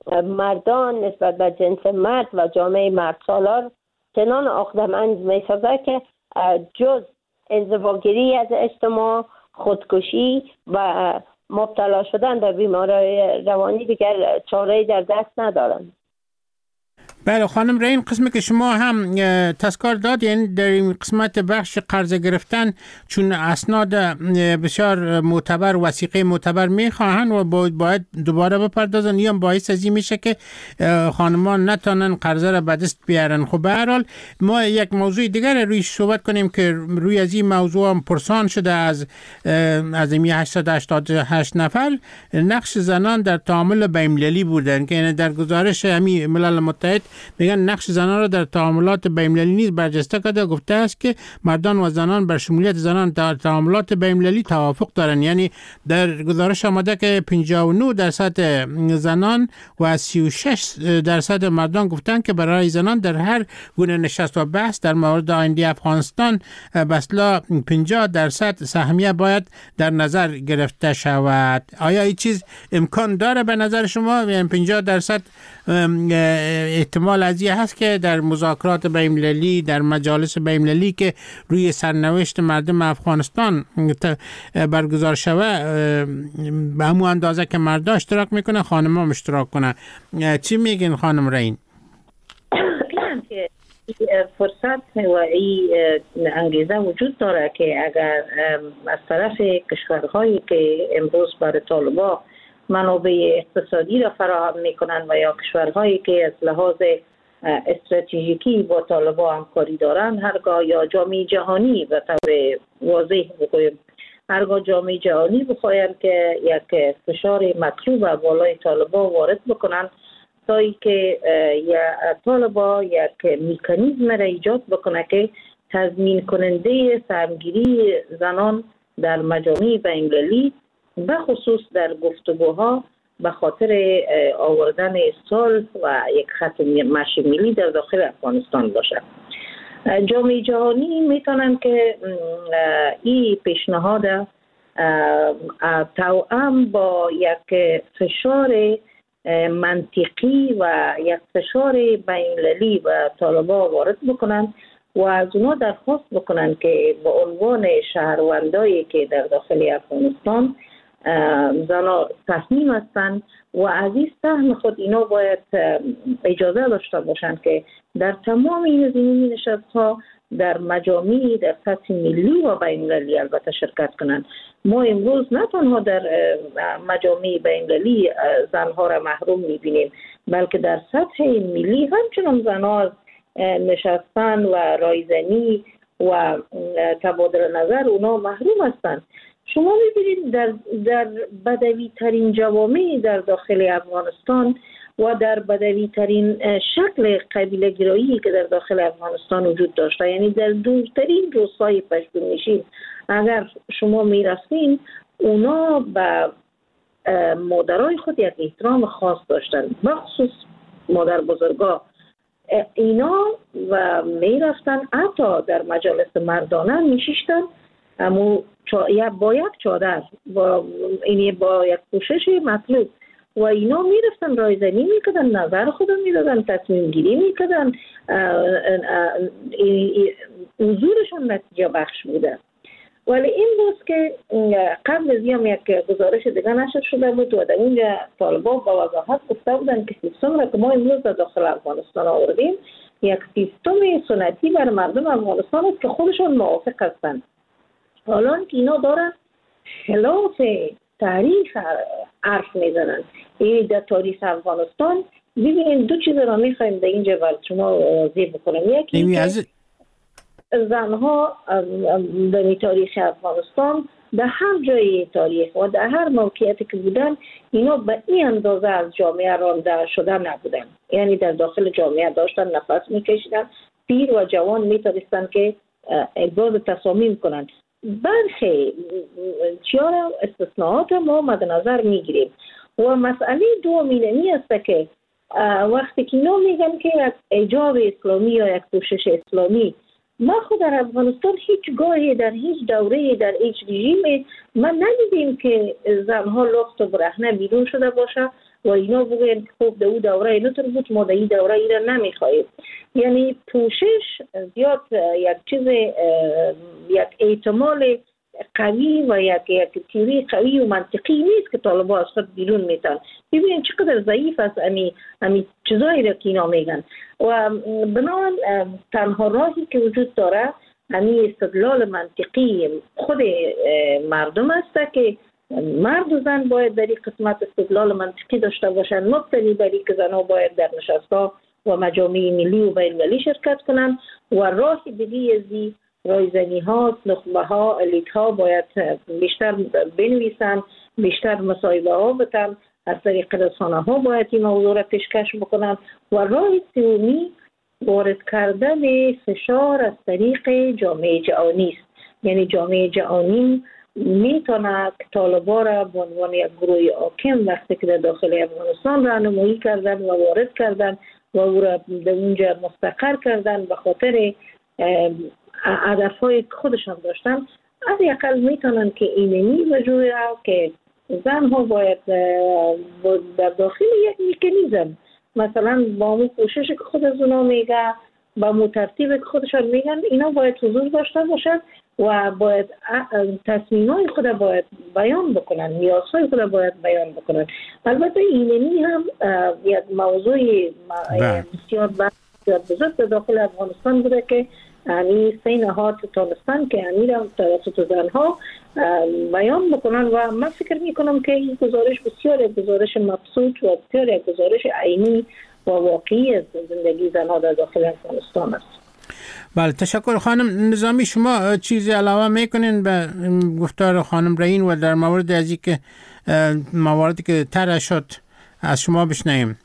مردان نسبت به جنس مرد و جامعه مرد سالار چنان عقده‌مند می‌سازد که جز انزواگیری از اجتماع، خودکشی و مبتلا شدن در بیماری روانی دیگر چاره‌ای در دست ندارند. بله خانم رین، قسمی که شما هم تذکر داد، یعنی در این قسمت بخش قرض گرفتن چون اسناد بسیار معتبر، وثیقه معتبر میخواهند و باید دوباره بپردازن، یا باعث از این میشه که خانمان نتونن قرضه را به دست بیارن. خب به هر حال ما یک موضوع دیگر روی صحبت کنیم که روی از این موضوع هم پرسان شده از از این هشتصد و هشتاد و هشت نفر نقش زنان در تعامل بین‌المللی بودن که یعنی در گزارش همین ملل متحد میگن نقش زنان را در تعاملات بین‌المللی نیز برجسته کرده. گفته است که مردان و زنان بر شمولیت زنان در تعاملات بین‌المللی توافق دارند. یعنی در گزارش آمده که پنجاه و نه درصد زنان و سی و شش درصد مردان گفتند که برای زنان در هر گونه نشست و بحث در مورد آینده افغانستان به اصطلاح پنجاه درصد سهمیه باید در نظر گرفته شود. آیا این چیز امکان داره به نظر شما؟ یعنی پنجاه درصد احتمال از این هست که در مذاکرات بین‌المللی، در مجالس بین‌المللی که روی سرنوشت مردم افغانستان برگزار شود به همون اندازه که مردا اشتراک میکنه خانم هم اشتراک کنه. چی میگین خانم رین؟ فرصت و این انگیزه وجود داره که اگر از طرف کشورهایی که امروز برای طالبان منابع اقتصادی را فراهم میکنند و یا کشورهایی که از لحاظ استراتژیکی با طالبان همکاری دارند، هرگاه یا جامعه جهانی به طور واضح بگویم هرگاه جامعه جهانی بخواهند که یک فشار مطلوب بالای طالبان وارد بکنند تا اینکه یا طالبان یک مکانیزم را ایجاد بکنه که تضمین کننده سهمگیری زنان در مجامع بین‌المللی به خصوص در گفتگوها به خاطر آوردن صلح و یک خط مشی ملی در داخل افغانستان باشد. جامعه جهانی میتونن که این پیشنهاد توأم با یک فشار منطقی و یک فشار بین‌المللی و طالبان وارد بکنن و از اونا درخواست بکنن که به عنوان شهروندایی که در داخل افغانستان زنان تصمیم هستند و از این سهم خود اینا باید اجازه داشته باشند که در تمام این زمینی نشست ها در مجامع در سطح ملی و بین‌المللی البته شرکت کنند. ما امروز نه تنها در مجامع بین‌المللی زنها را محروم می‌بینیم، بلکه در سطح ملی همچنان زنها از نشستن و رایزنی و تبادل نظر اونا محروم هستند. شما می‌بینید در در بدوی ترین جوامع در داخل افغانستان و در بدوی ترین شکل قبیله گرایی که در داخل افغانستان وجود داشته، یعنی در دورترین روستای پشتونشین اگر شما میرفتین اونا به مادرای خود یک احترام خاص داشتن، بخصوص مادر بزرگا اینا و میرفتن حتی در مجالس مردانه میشیشتن اما چا... با یک چادر با اینی با یک پوشش مطلوب و اینا میرفتن رایزنی میکردن، نظر خودم میدادن، تصمیم گیری میکردن، حضورشون نتیجه بخش بوده. ولی این بود که قبل از این یک گزارش دیگه نشر شده بود و در اونجا طالبان با وضاحت گفته بودن که سیستم را که ما امروز در داخل افغانستان آوردیم یک سیستم سنتی بر مردم افغانستان است که خودشون موافق هستند. حالا که اینا دارن خلاف تاریخ حرف میزنن. این در تاریخ افغانستان ببینیم دو چیز را میخوایم در اینجا برای شما واضح بکنم. یکی از... زنها در تاریخ افغانستان در هر جای تاریخ و در هر موقعیتی که بودن اینا به این اندازه از جامعه رانده شده نبودن، یعنی در داخل جامعه داشتن نفس میکشیدن، پیر و جوان میتونستن که ابراز تصامیم کنند. برخی چیارا استثناءات ما مد نظر میگیریم و مسئله دوم اینمی است که وقتی که اینا میگن که یک ایجاب اسلامی یا یک کوشش اسلامی، ما خود در افغانستان هیچ گاهی در هیچ دوره در هیچ رژیم من ندیدیم که زنها لخت و برهنه بیرون شده باشه و اینا بگوین خوب در اون دوره اینا تر بود، ما در این دوره اینا نمیخواهیم. یعنی پوشش زیاد یک چیز، یک احتمال قوی و یک یک تیوری قوی و منطقی نیست که طالبان از خود بیرون میتن. ببینید چقدر ضعیف است امی امی چیزایی را که اینا میگن. و بنابراین تنها راهی که وجود داره امی استدلال منطقی خود مردم است که مرد و زن باید در این قسمت استدلال منطقی داشته باشند، مبتنی بر اینکه زنها باید در نشست‌ها و مجامع ملی و بین‌المللی شرکت کنند و راه دیگه از رایزنی ها، نخبه ها، الیت ها باید بیشتر بنویسن، بیشتر مصاحبه ها بتن، از طریق رسانه ها باید این موضوع را پیشکش بکنن و راه سومی وارد کردن فشار از طریق جامعه جهانی است. یعنی جامعه جهانی میتونه طالبان را به عنوان یک گروه حاکم وقتی که در داخل افغانستان راهنمایی کردن و وارد کردن و او را در اونجا مستقر کردن به خاطر هدفهای خودشان داشتن، از یکل میتونن که اینمی وجود که زن ها باید در داخل یک میکانیزم مثلا با اون کوشش که خود از اونا میگه، با اون ترتیب که خودشان میگن، اینا باید حضور داشته باشد و باید تصمیمای خود باید بیان بکنن، نیازهای خود باید بیان بکنن. البته اینمی هم یک موضوع بسیار بزرگ در داخل افغانستان بوده که یعنی سه نهاد تانستان که امیر هم توسط زنها بیان بکنن و من فکر میکنم که این گزارش بسیار یک گزارش مبسوط و بسیار یک گزارش عینی و واقعی از زندگی زنها در داخل افغانستان است. بله، تشکر خانم نظامی. شما چیزی علاوه میکنین به گفتار خانم رئین و در مورد از اینکه مواردی که طرح شد از شما بشنویم؟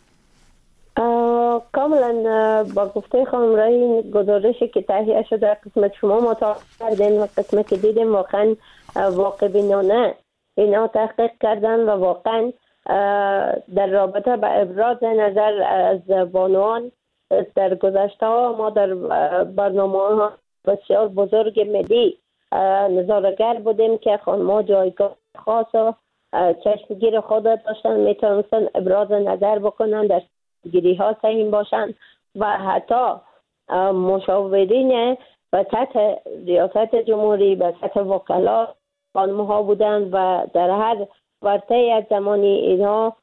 کاملا با گفته خانم رئین، گزارشی که تهیه شده قسمت شما مطالعه کردین و قسمت که دیدیم واقعا واقع بینانه اینا تحقیق کردن و واقعا در رابطه با ابراز نظر از بانوان در گذشته ها ما در برنامه ها بسیار بزرگ ملی نظاره‌گر بودیم که خانم‌ها جایگاه خاص و چشمگیر خود داشتن، میتونستن ابراز نظر بکنن، در گیری ها سهیم باشن و حتی مشاورین و سطح ریاست جمهوری و سطح وکلا خانم ها بودن و در هر ورطه از زمانی اینها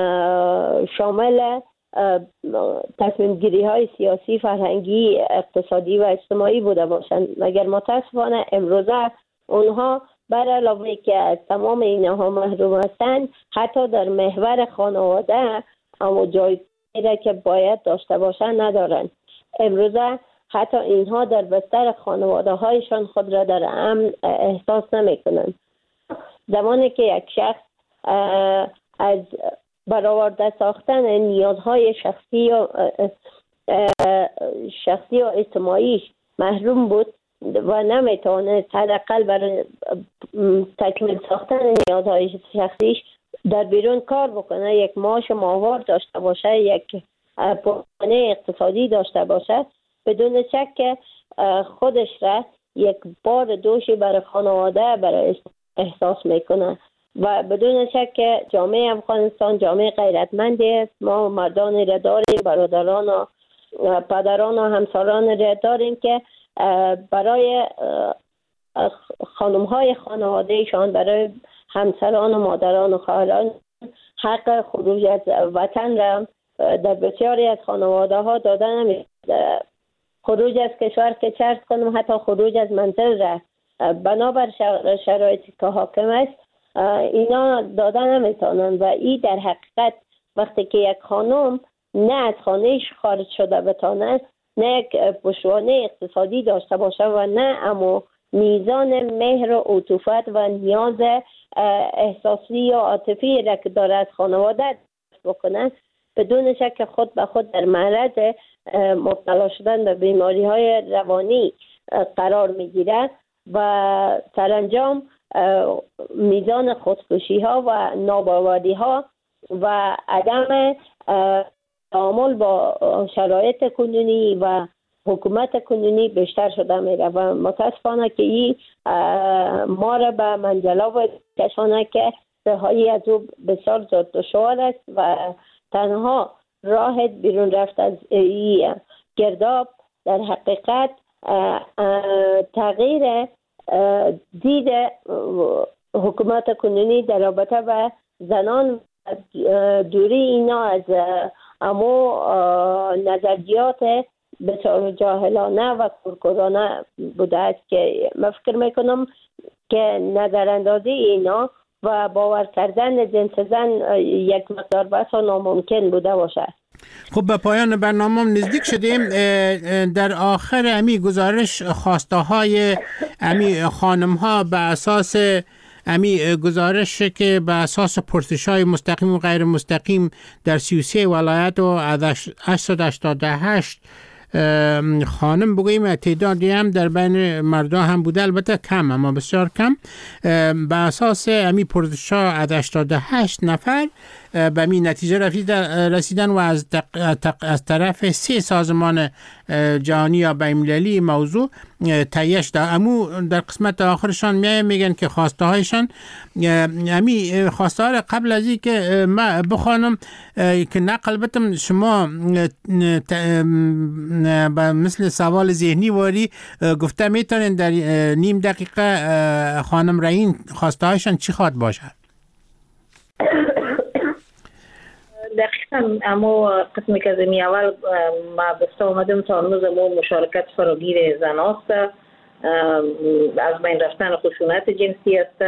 شامل تصمیم گیری های سیاسی، فرهنگی، اقتصادی و اجتماعی بوده باشند. مگر متاسفانه امروزه اونها بر علاوه که از تمام اینها محروم هستند، حتی در محور خانواده اما جای که باید داشته باشند ندارند. امروزه حتی اینها در بستر خانواده هایشان خود را در امن احساس نمی کنند. زمانی که یک شخص از برآورده ساختن نیازهای شخصی و شخصی و اجتماعی محروم بود و نمیتونه حداقل برای تکمیل ساختن نیازهای شخصیش در بیرون کار بکنه، یک معاش ماهوار داشته باشه، یک پوانه اقتصادی داشته باشه، بدون شک که خودش را یک بار دوشی برای خانواده برای احساس میکنه و بدون شک که جامعه افغانستان جامعه غیرتمندی است. ما مردان را داریم، برادران و پدران و همسران را داریم که برای خانم‌های خانوادهشان، برای همسران و مادران و خواهران حق خروج از وطن را در بسیاری از خانواده ها دادن نمی خروج از کشور که چرت کنم حتی خروج از منزل را بنابر شرایطی که حاکم است اینا دادن نمیتونن و این در حقیقت وقتی که یک خانم نه از خانهش خارج شده بتانه، نه یک پشتوانه اقتصادی داشته باشه و نه اما میزان مهر و عطوفت و نیاز احساسی یا عاطفی را که داره از خانواده بکنه، بدون شک خود به خود در معرض مبتلا شدن به بیماری های روانی قرار میگیره و سرانجام میزان خودکشی ها و ناباوری ها و عدم تعامل با شرایط کنونی و حکومت کنونی بیشتر شده میره و متاسفانه که این ما را به منزله و کشانه که رهایی از او بسیار زود دشوار است و تنها راه بیرون رفت از این گرداب در حقیقت تغییر دید حکومت کنونی در رابطه با زنان، دوری اینا از امو نظریات بسیار جاهلانه و کورکورانه بوده است که من فکر میکنم که نظراندازی اینا و باور کردن جنس زن یک مقدار بسا ناممکن بوده باشد. خب به پایان برنامه نزدیک شدیم. در آخر امی گزارش خواسته های امی خانم ها به اساس امی گزارش که به اساس پرسش های مستقیم و غیر مستقیم در سی و سه ولایت و هشتصد و هشتاد و هشت خانم بگوییم تعدادی هم در بین مردان هم بوده، البته کم اما بسیار کم. به اساس امی پرسش ها هشتاد و هشت نفر به می نتیجه رسیدن و از, از طرف سه سازمان جهانی یا بین‌المللی موضوع تایید شده. امو در قسمت آخرشان میایم میگن که خواسته هایشان امی خواسته ها قبل از این که ما بخوانم که نقل بتم شما مثل سوال ذهنی واری گفته میتونین در نیم دقیقه خانم رعین خواسته هایشان چی خواد باشه؟ دقیقا اما قسمی که از امی اول ما بسته آمدیم تا هنوز اما مشارکت فراگیر زن است، از بین رفتن خشونت جنسی است،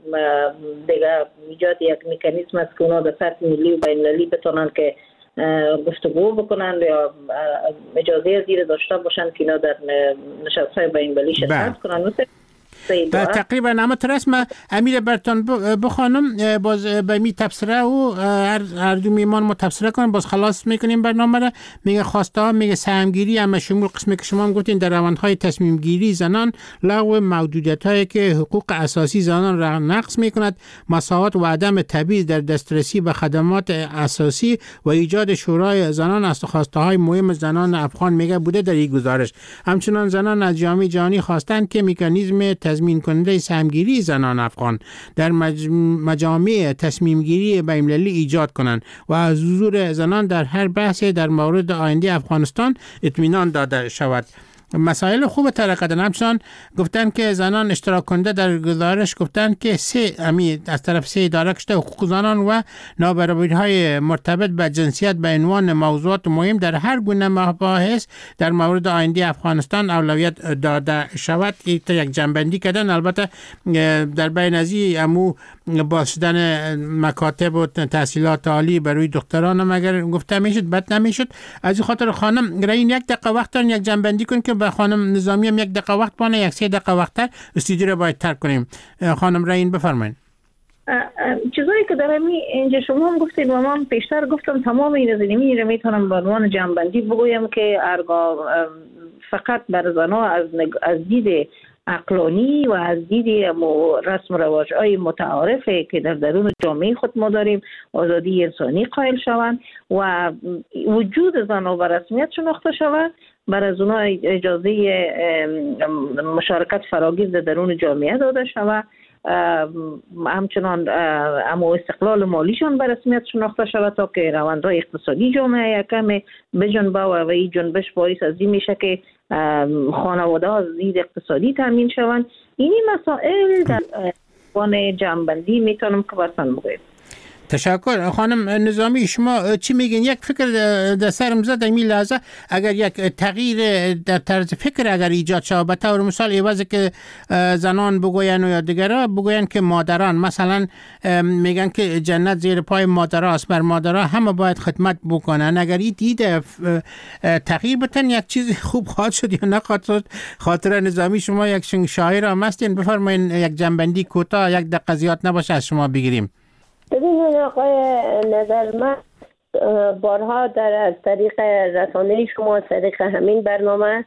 دیگه ایجاد یک مکانیزم است که اونا در سطح ملی و بین‌المللی بتونن که گفتگو بکنن یا اجازه زیر داشته باشن که اینا در نشست‌های بین‌المللی شرکت کنن. در تقریبا اما ترسم امیر برتان بخوانم باز به می تبصره و هر دو میمان ما تبصره کنیم باز خلاص میکنیم برنامه را. میگه خواسته ها میگه سهمگیری اما شمول قسمی که شما هم گفتین در روندهای تصمیم گیری زنان، لغو محدودیت هایی که حقوق اساسی زنان را نقض میکند، مساوات و عدم تبعیض در دسترسی به خدمات اساسی و ایجاد شورای زنان از خواسته های مهم زنان افغان میگه بوده در این گزارش. همچنان زنان از جامعه جهانی خواستند که مکانیزم تضمین کننده سهمگیری زنان افغان در مجامع تصمیم گیری بین‌المللی ایجاد کنند و از حضور زنان در هر بحث در مورد آینده افغانستان اطمینان داده شود. مسائل خوب ترقه دادن. همچنان گفتن که زنان اشتراک کننده در گزارش گفتن که سه امی از طرف سه اداره کشته حقوق زنان و نابرابری‌های مرتبط به جنسیت به عنوان موضوعات مهم در هر گونه مباحث در مورد آینده افغانستان اولویت داده شود. یک جنبندی کردن. البته در بین از امو باز شدن مکاتب و تحصیلات عالی برای دختران هم اگر گفته میشد بد نمیشد. از این خاطر خانم رعین یک دقیقه وقت دارن یک جنبندی کن که به خانم نظامی هم یک دقیقه وقت بانه، یک سه دقیقه وقت استودیو رو باید ترک کنیم. خانم رعین بفرمایید. چیزایی که در اینجا شما هم گفتید و من پیشتر گفتم تمام این زمینی رو میتونم به عنوان جنبندی بگویم که ارگا فقط بر زنها از از دید عقلانی و از دید رسم و رواج‌های متعارفه که در درون جامعه خود ما داریم آزادی انسانی قائل شوند و وجود زنها و رسمیت شناخته شود، بر از اونها اجازه مشارکت فراگیر در درون جامعه داده شود، همچنان اما استقلال مالیشان به رسمیت شناخته شود تا که روندهای اقتصادی جامعه یکم بجنبه و این جنبش باعث از این میشه که خانواده ها زیر اقتصادی تامین شوند. اینی مسائل در عنوان جنبندی میتونم که بسن بگویم. تشکر. خانم نظامی شما چی میگین؟ یک فکر در سرم زد این لحظه اگر یک تغییر در طرز فکر اگر ایجاد شود به طور مثال عوض که زنان بگوین و یا دیگرها بگوین که مادران مثلا میگن که جنت زیر پای مادرها است، بر مادرها همه باید خدمت بکنن، اگر این دید تغییر بتن یک چیز خوب خواهد شد یا نخواهد شد؟ خاطر نظامی شما یک شاعر هم هستین، بفرمایین یک جنبندی کوتاه یک دقیقه زیاد نباشه از شما بگیریم. ببینید آقای نظر، من بارها در از طریق رسانه شما از طریق همین برنامه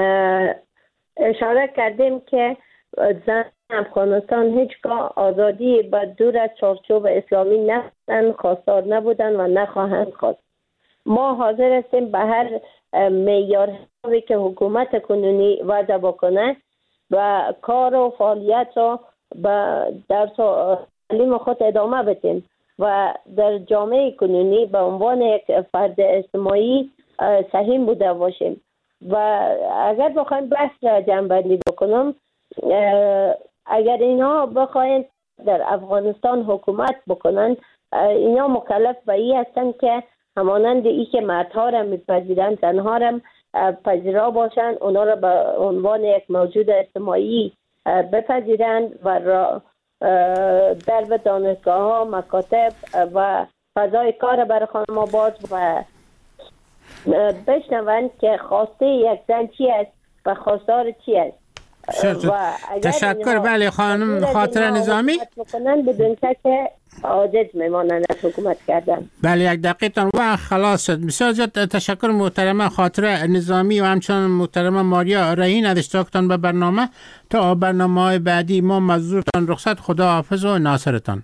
اشاره کردیم که زن افغانستان هیچگاه آزادی با دور از چارچوب اسلامی نبودن، خواستار نبودن و نخواهند خواست. ما حاضر هستیم به هر معیاری که حکومت کنونی وضع بکنه و کار و فعالیت رو در تعلیم خود ادامه بدیم و در جامعه کنونی به عنوان یک فرد اجتماعی سهم بوده باشیم. و اگر بخوایم بحث را جمع‌بندی بکنم، اگر اینا بخواین در افغانستان حکومت بکنن، اینا مکلف به این هستند که همانند ای که مردها را میپذیرند زنها را پذیرا باشند، اونا را به عنوان یک موجود اجتماعی بپذیرند و را در به دانشگاه ها، مکاتب و فضای کار برای خانم باز و بشنوند که خواسته یک زن چی است و خواستار چی است. تشکر. بله خانم خاطره نظامی بدون که عاجز میمانند از حکومت کردن. بله یک دقیقه و خلاص شد. بسیار زیاد تشکر محترمه خاطره نظامی و همچنان محترمه ماریا رهین از اشتراکتان به برنامه. تا برنامه های بعدی ما مزدورتان رخصت. خدا حافظ و ناصرتان.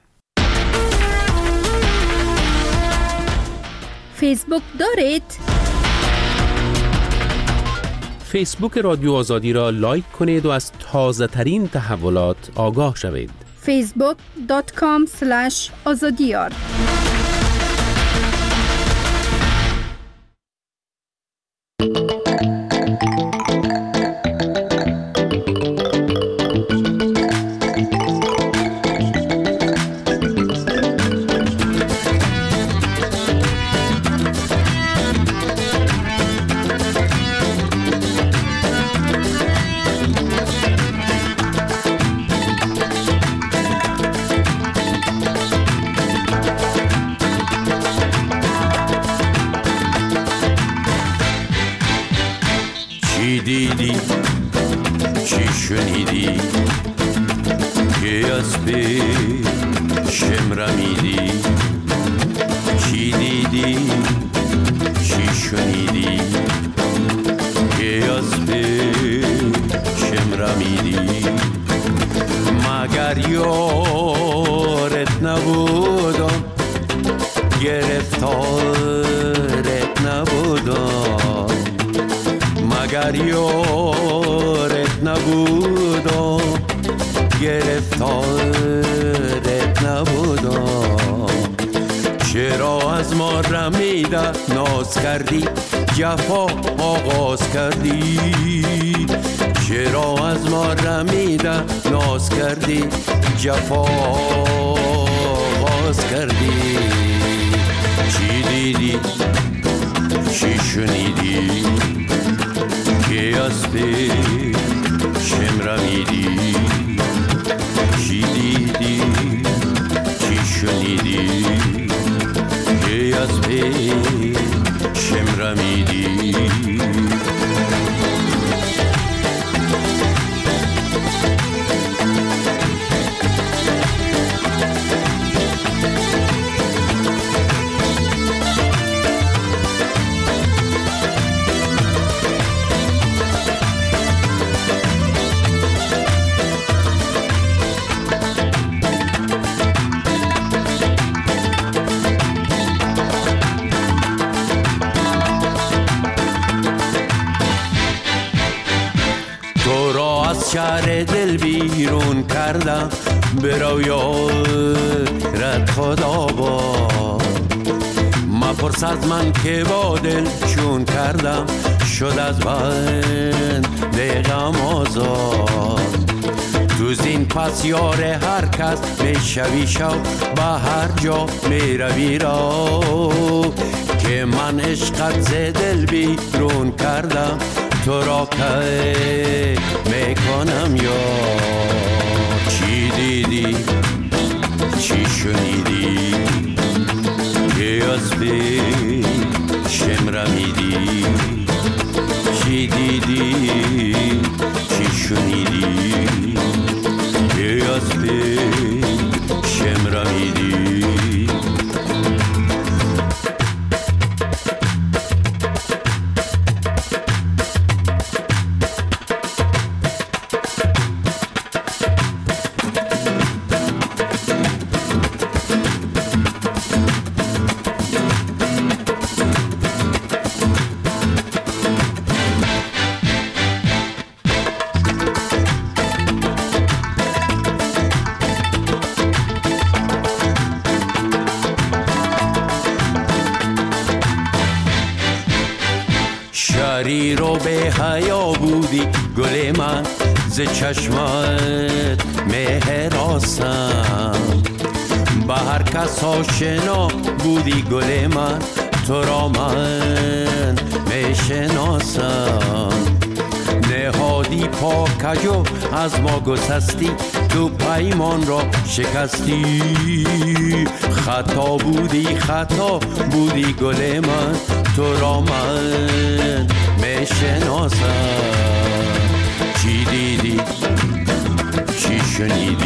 فیسبوک دارید؟ فیسبوک رادیو آزادی را لایک کنید و از تازه ترین تحولات آگاه شوید. فیسبوک دات کام اسلش آزادیار. جفا آغاز کردی، چرا از ما رمیده ناز کردی، جفا آغاز کردی. چی دیدی چی شنیدی که از پیشم رمیدی، چی دیدی چی شنیدی که از پیشم رمیدی. شهر دل بیرون کردم، برو یارت خدا با مپرس از من که با دل چون کردم، شد از بند غم آزاد. تو زین پس یار هر کس میشوی شو، به هر جا میروی را که من عشقت ز دل بیرون کردم، تو را که میکنم یا چی دیدی چی شنیدی که از پیشم رمیدی، چی دیدی چی شنیدی که از پیشم رمیدی. پری رو به حیا بودی گل من، ز چشمت مهراسم. به هر کس آشنا بودی گل من، تو را من میشناسم. نهادی پاکجو از ما گسستی، تو پیمان را شکستی. خطا بودی خطا بودی گل من، تو را من میشناسم. چی دیدی چی شنیدی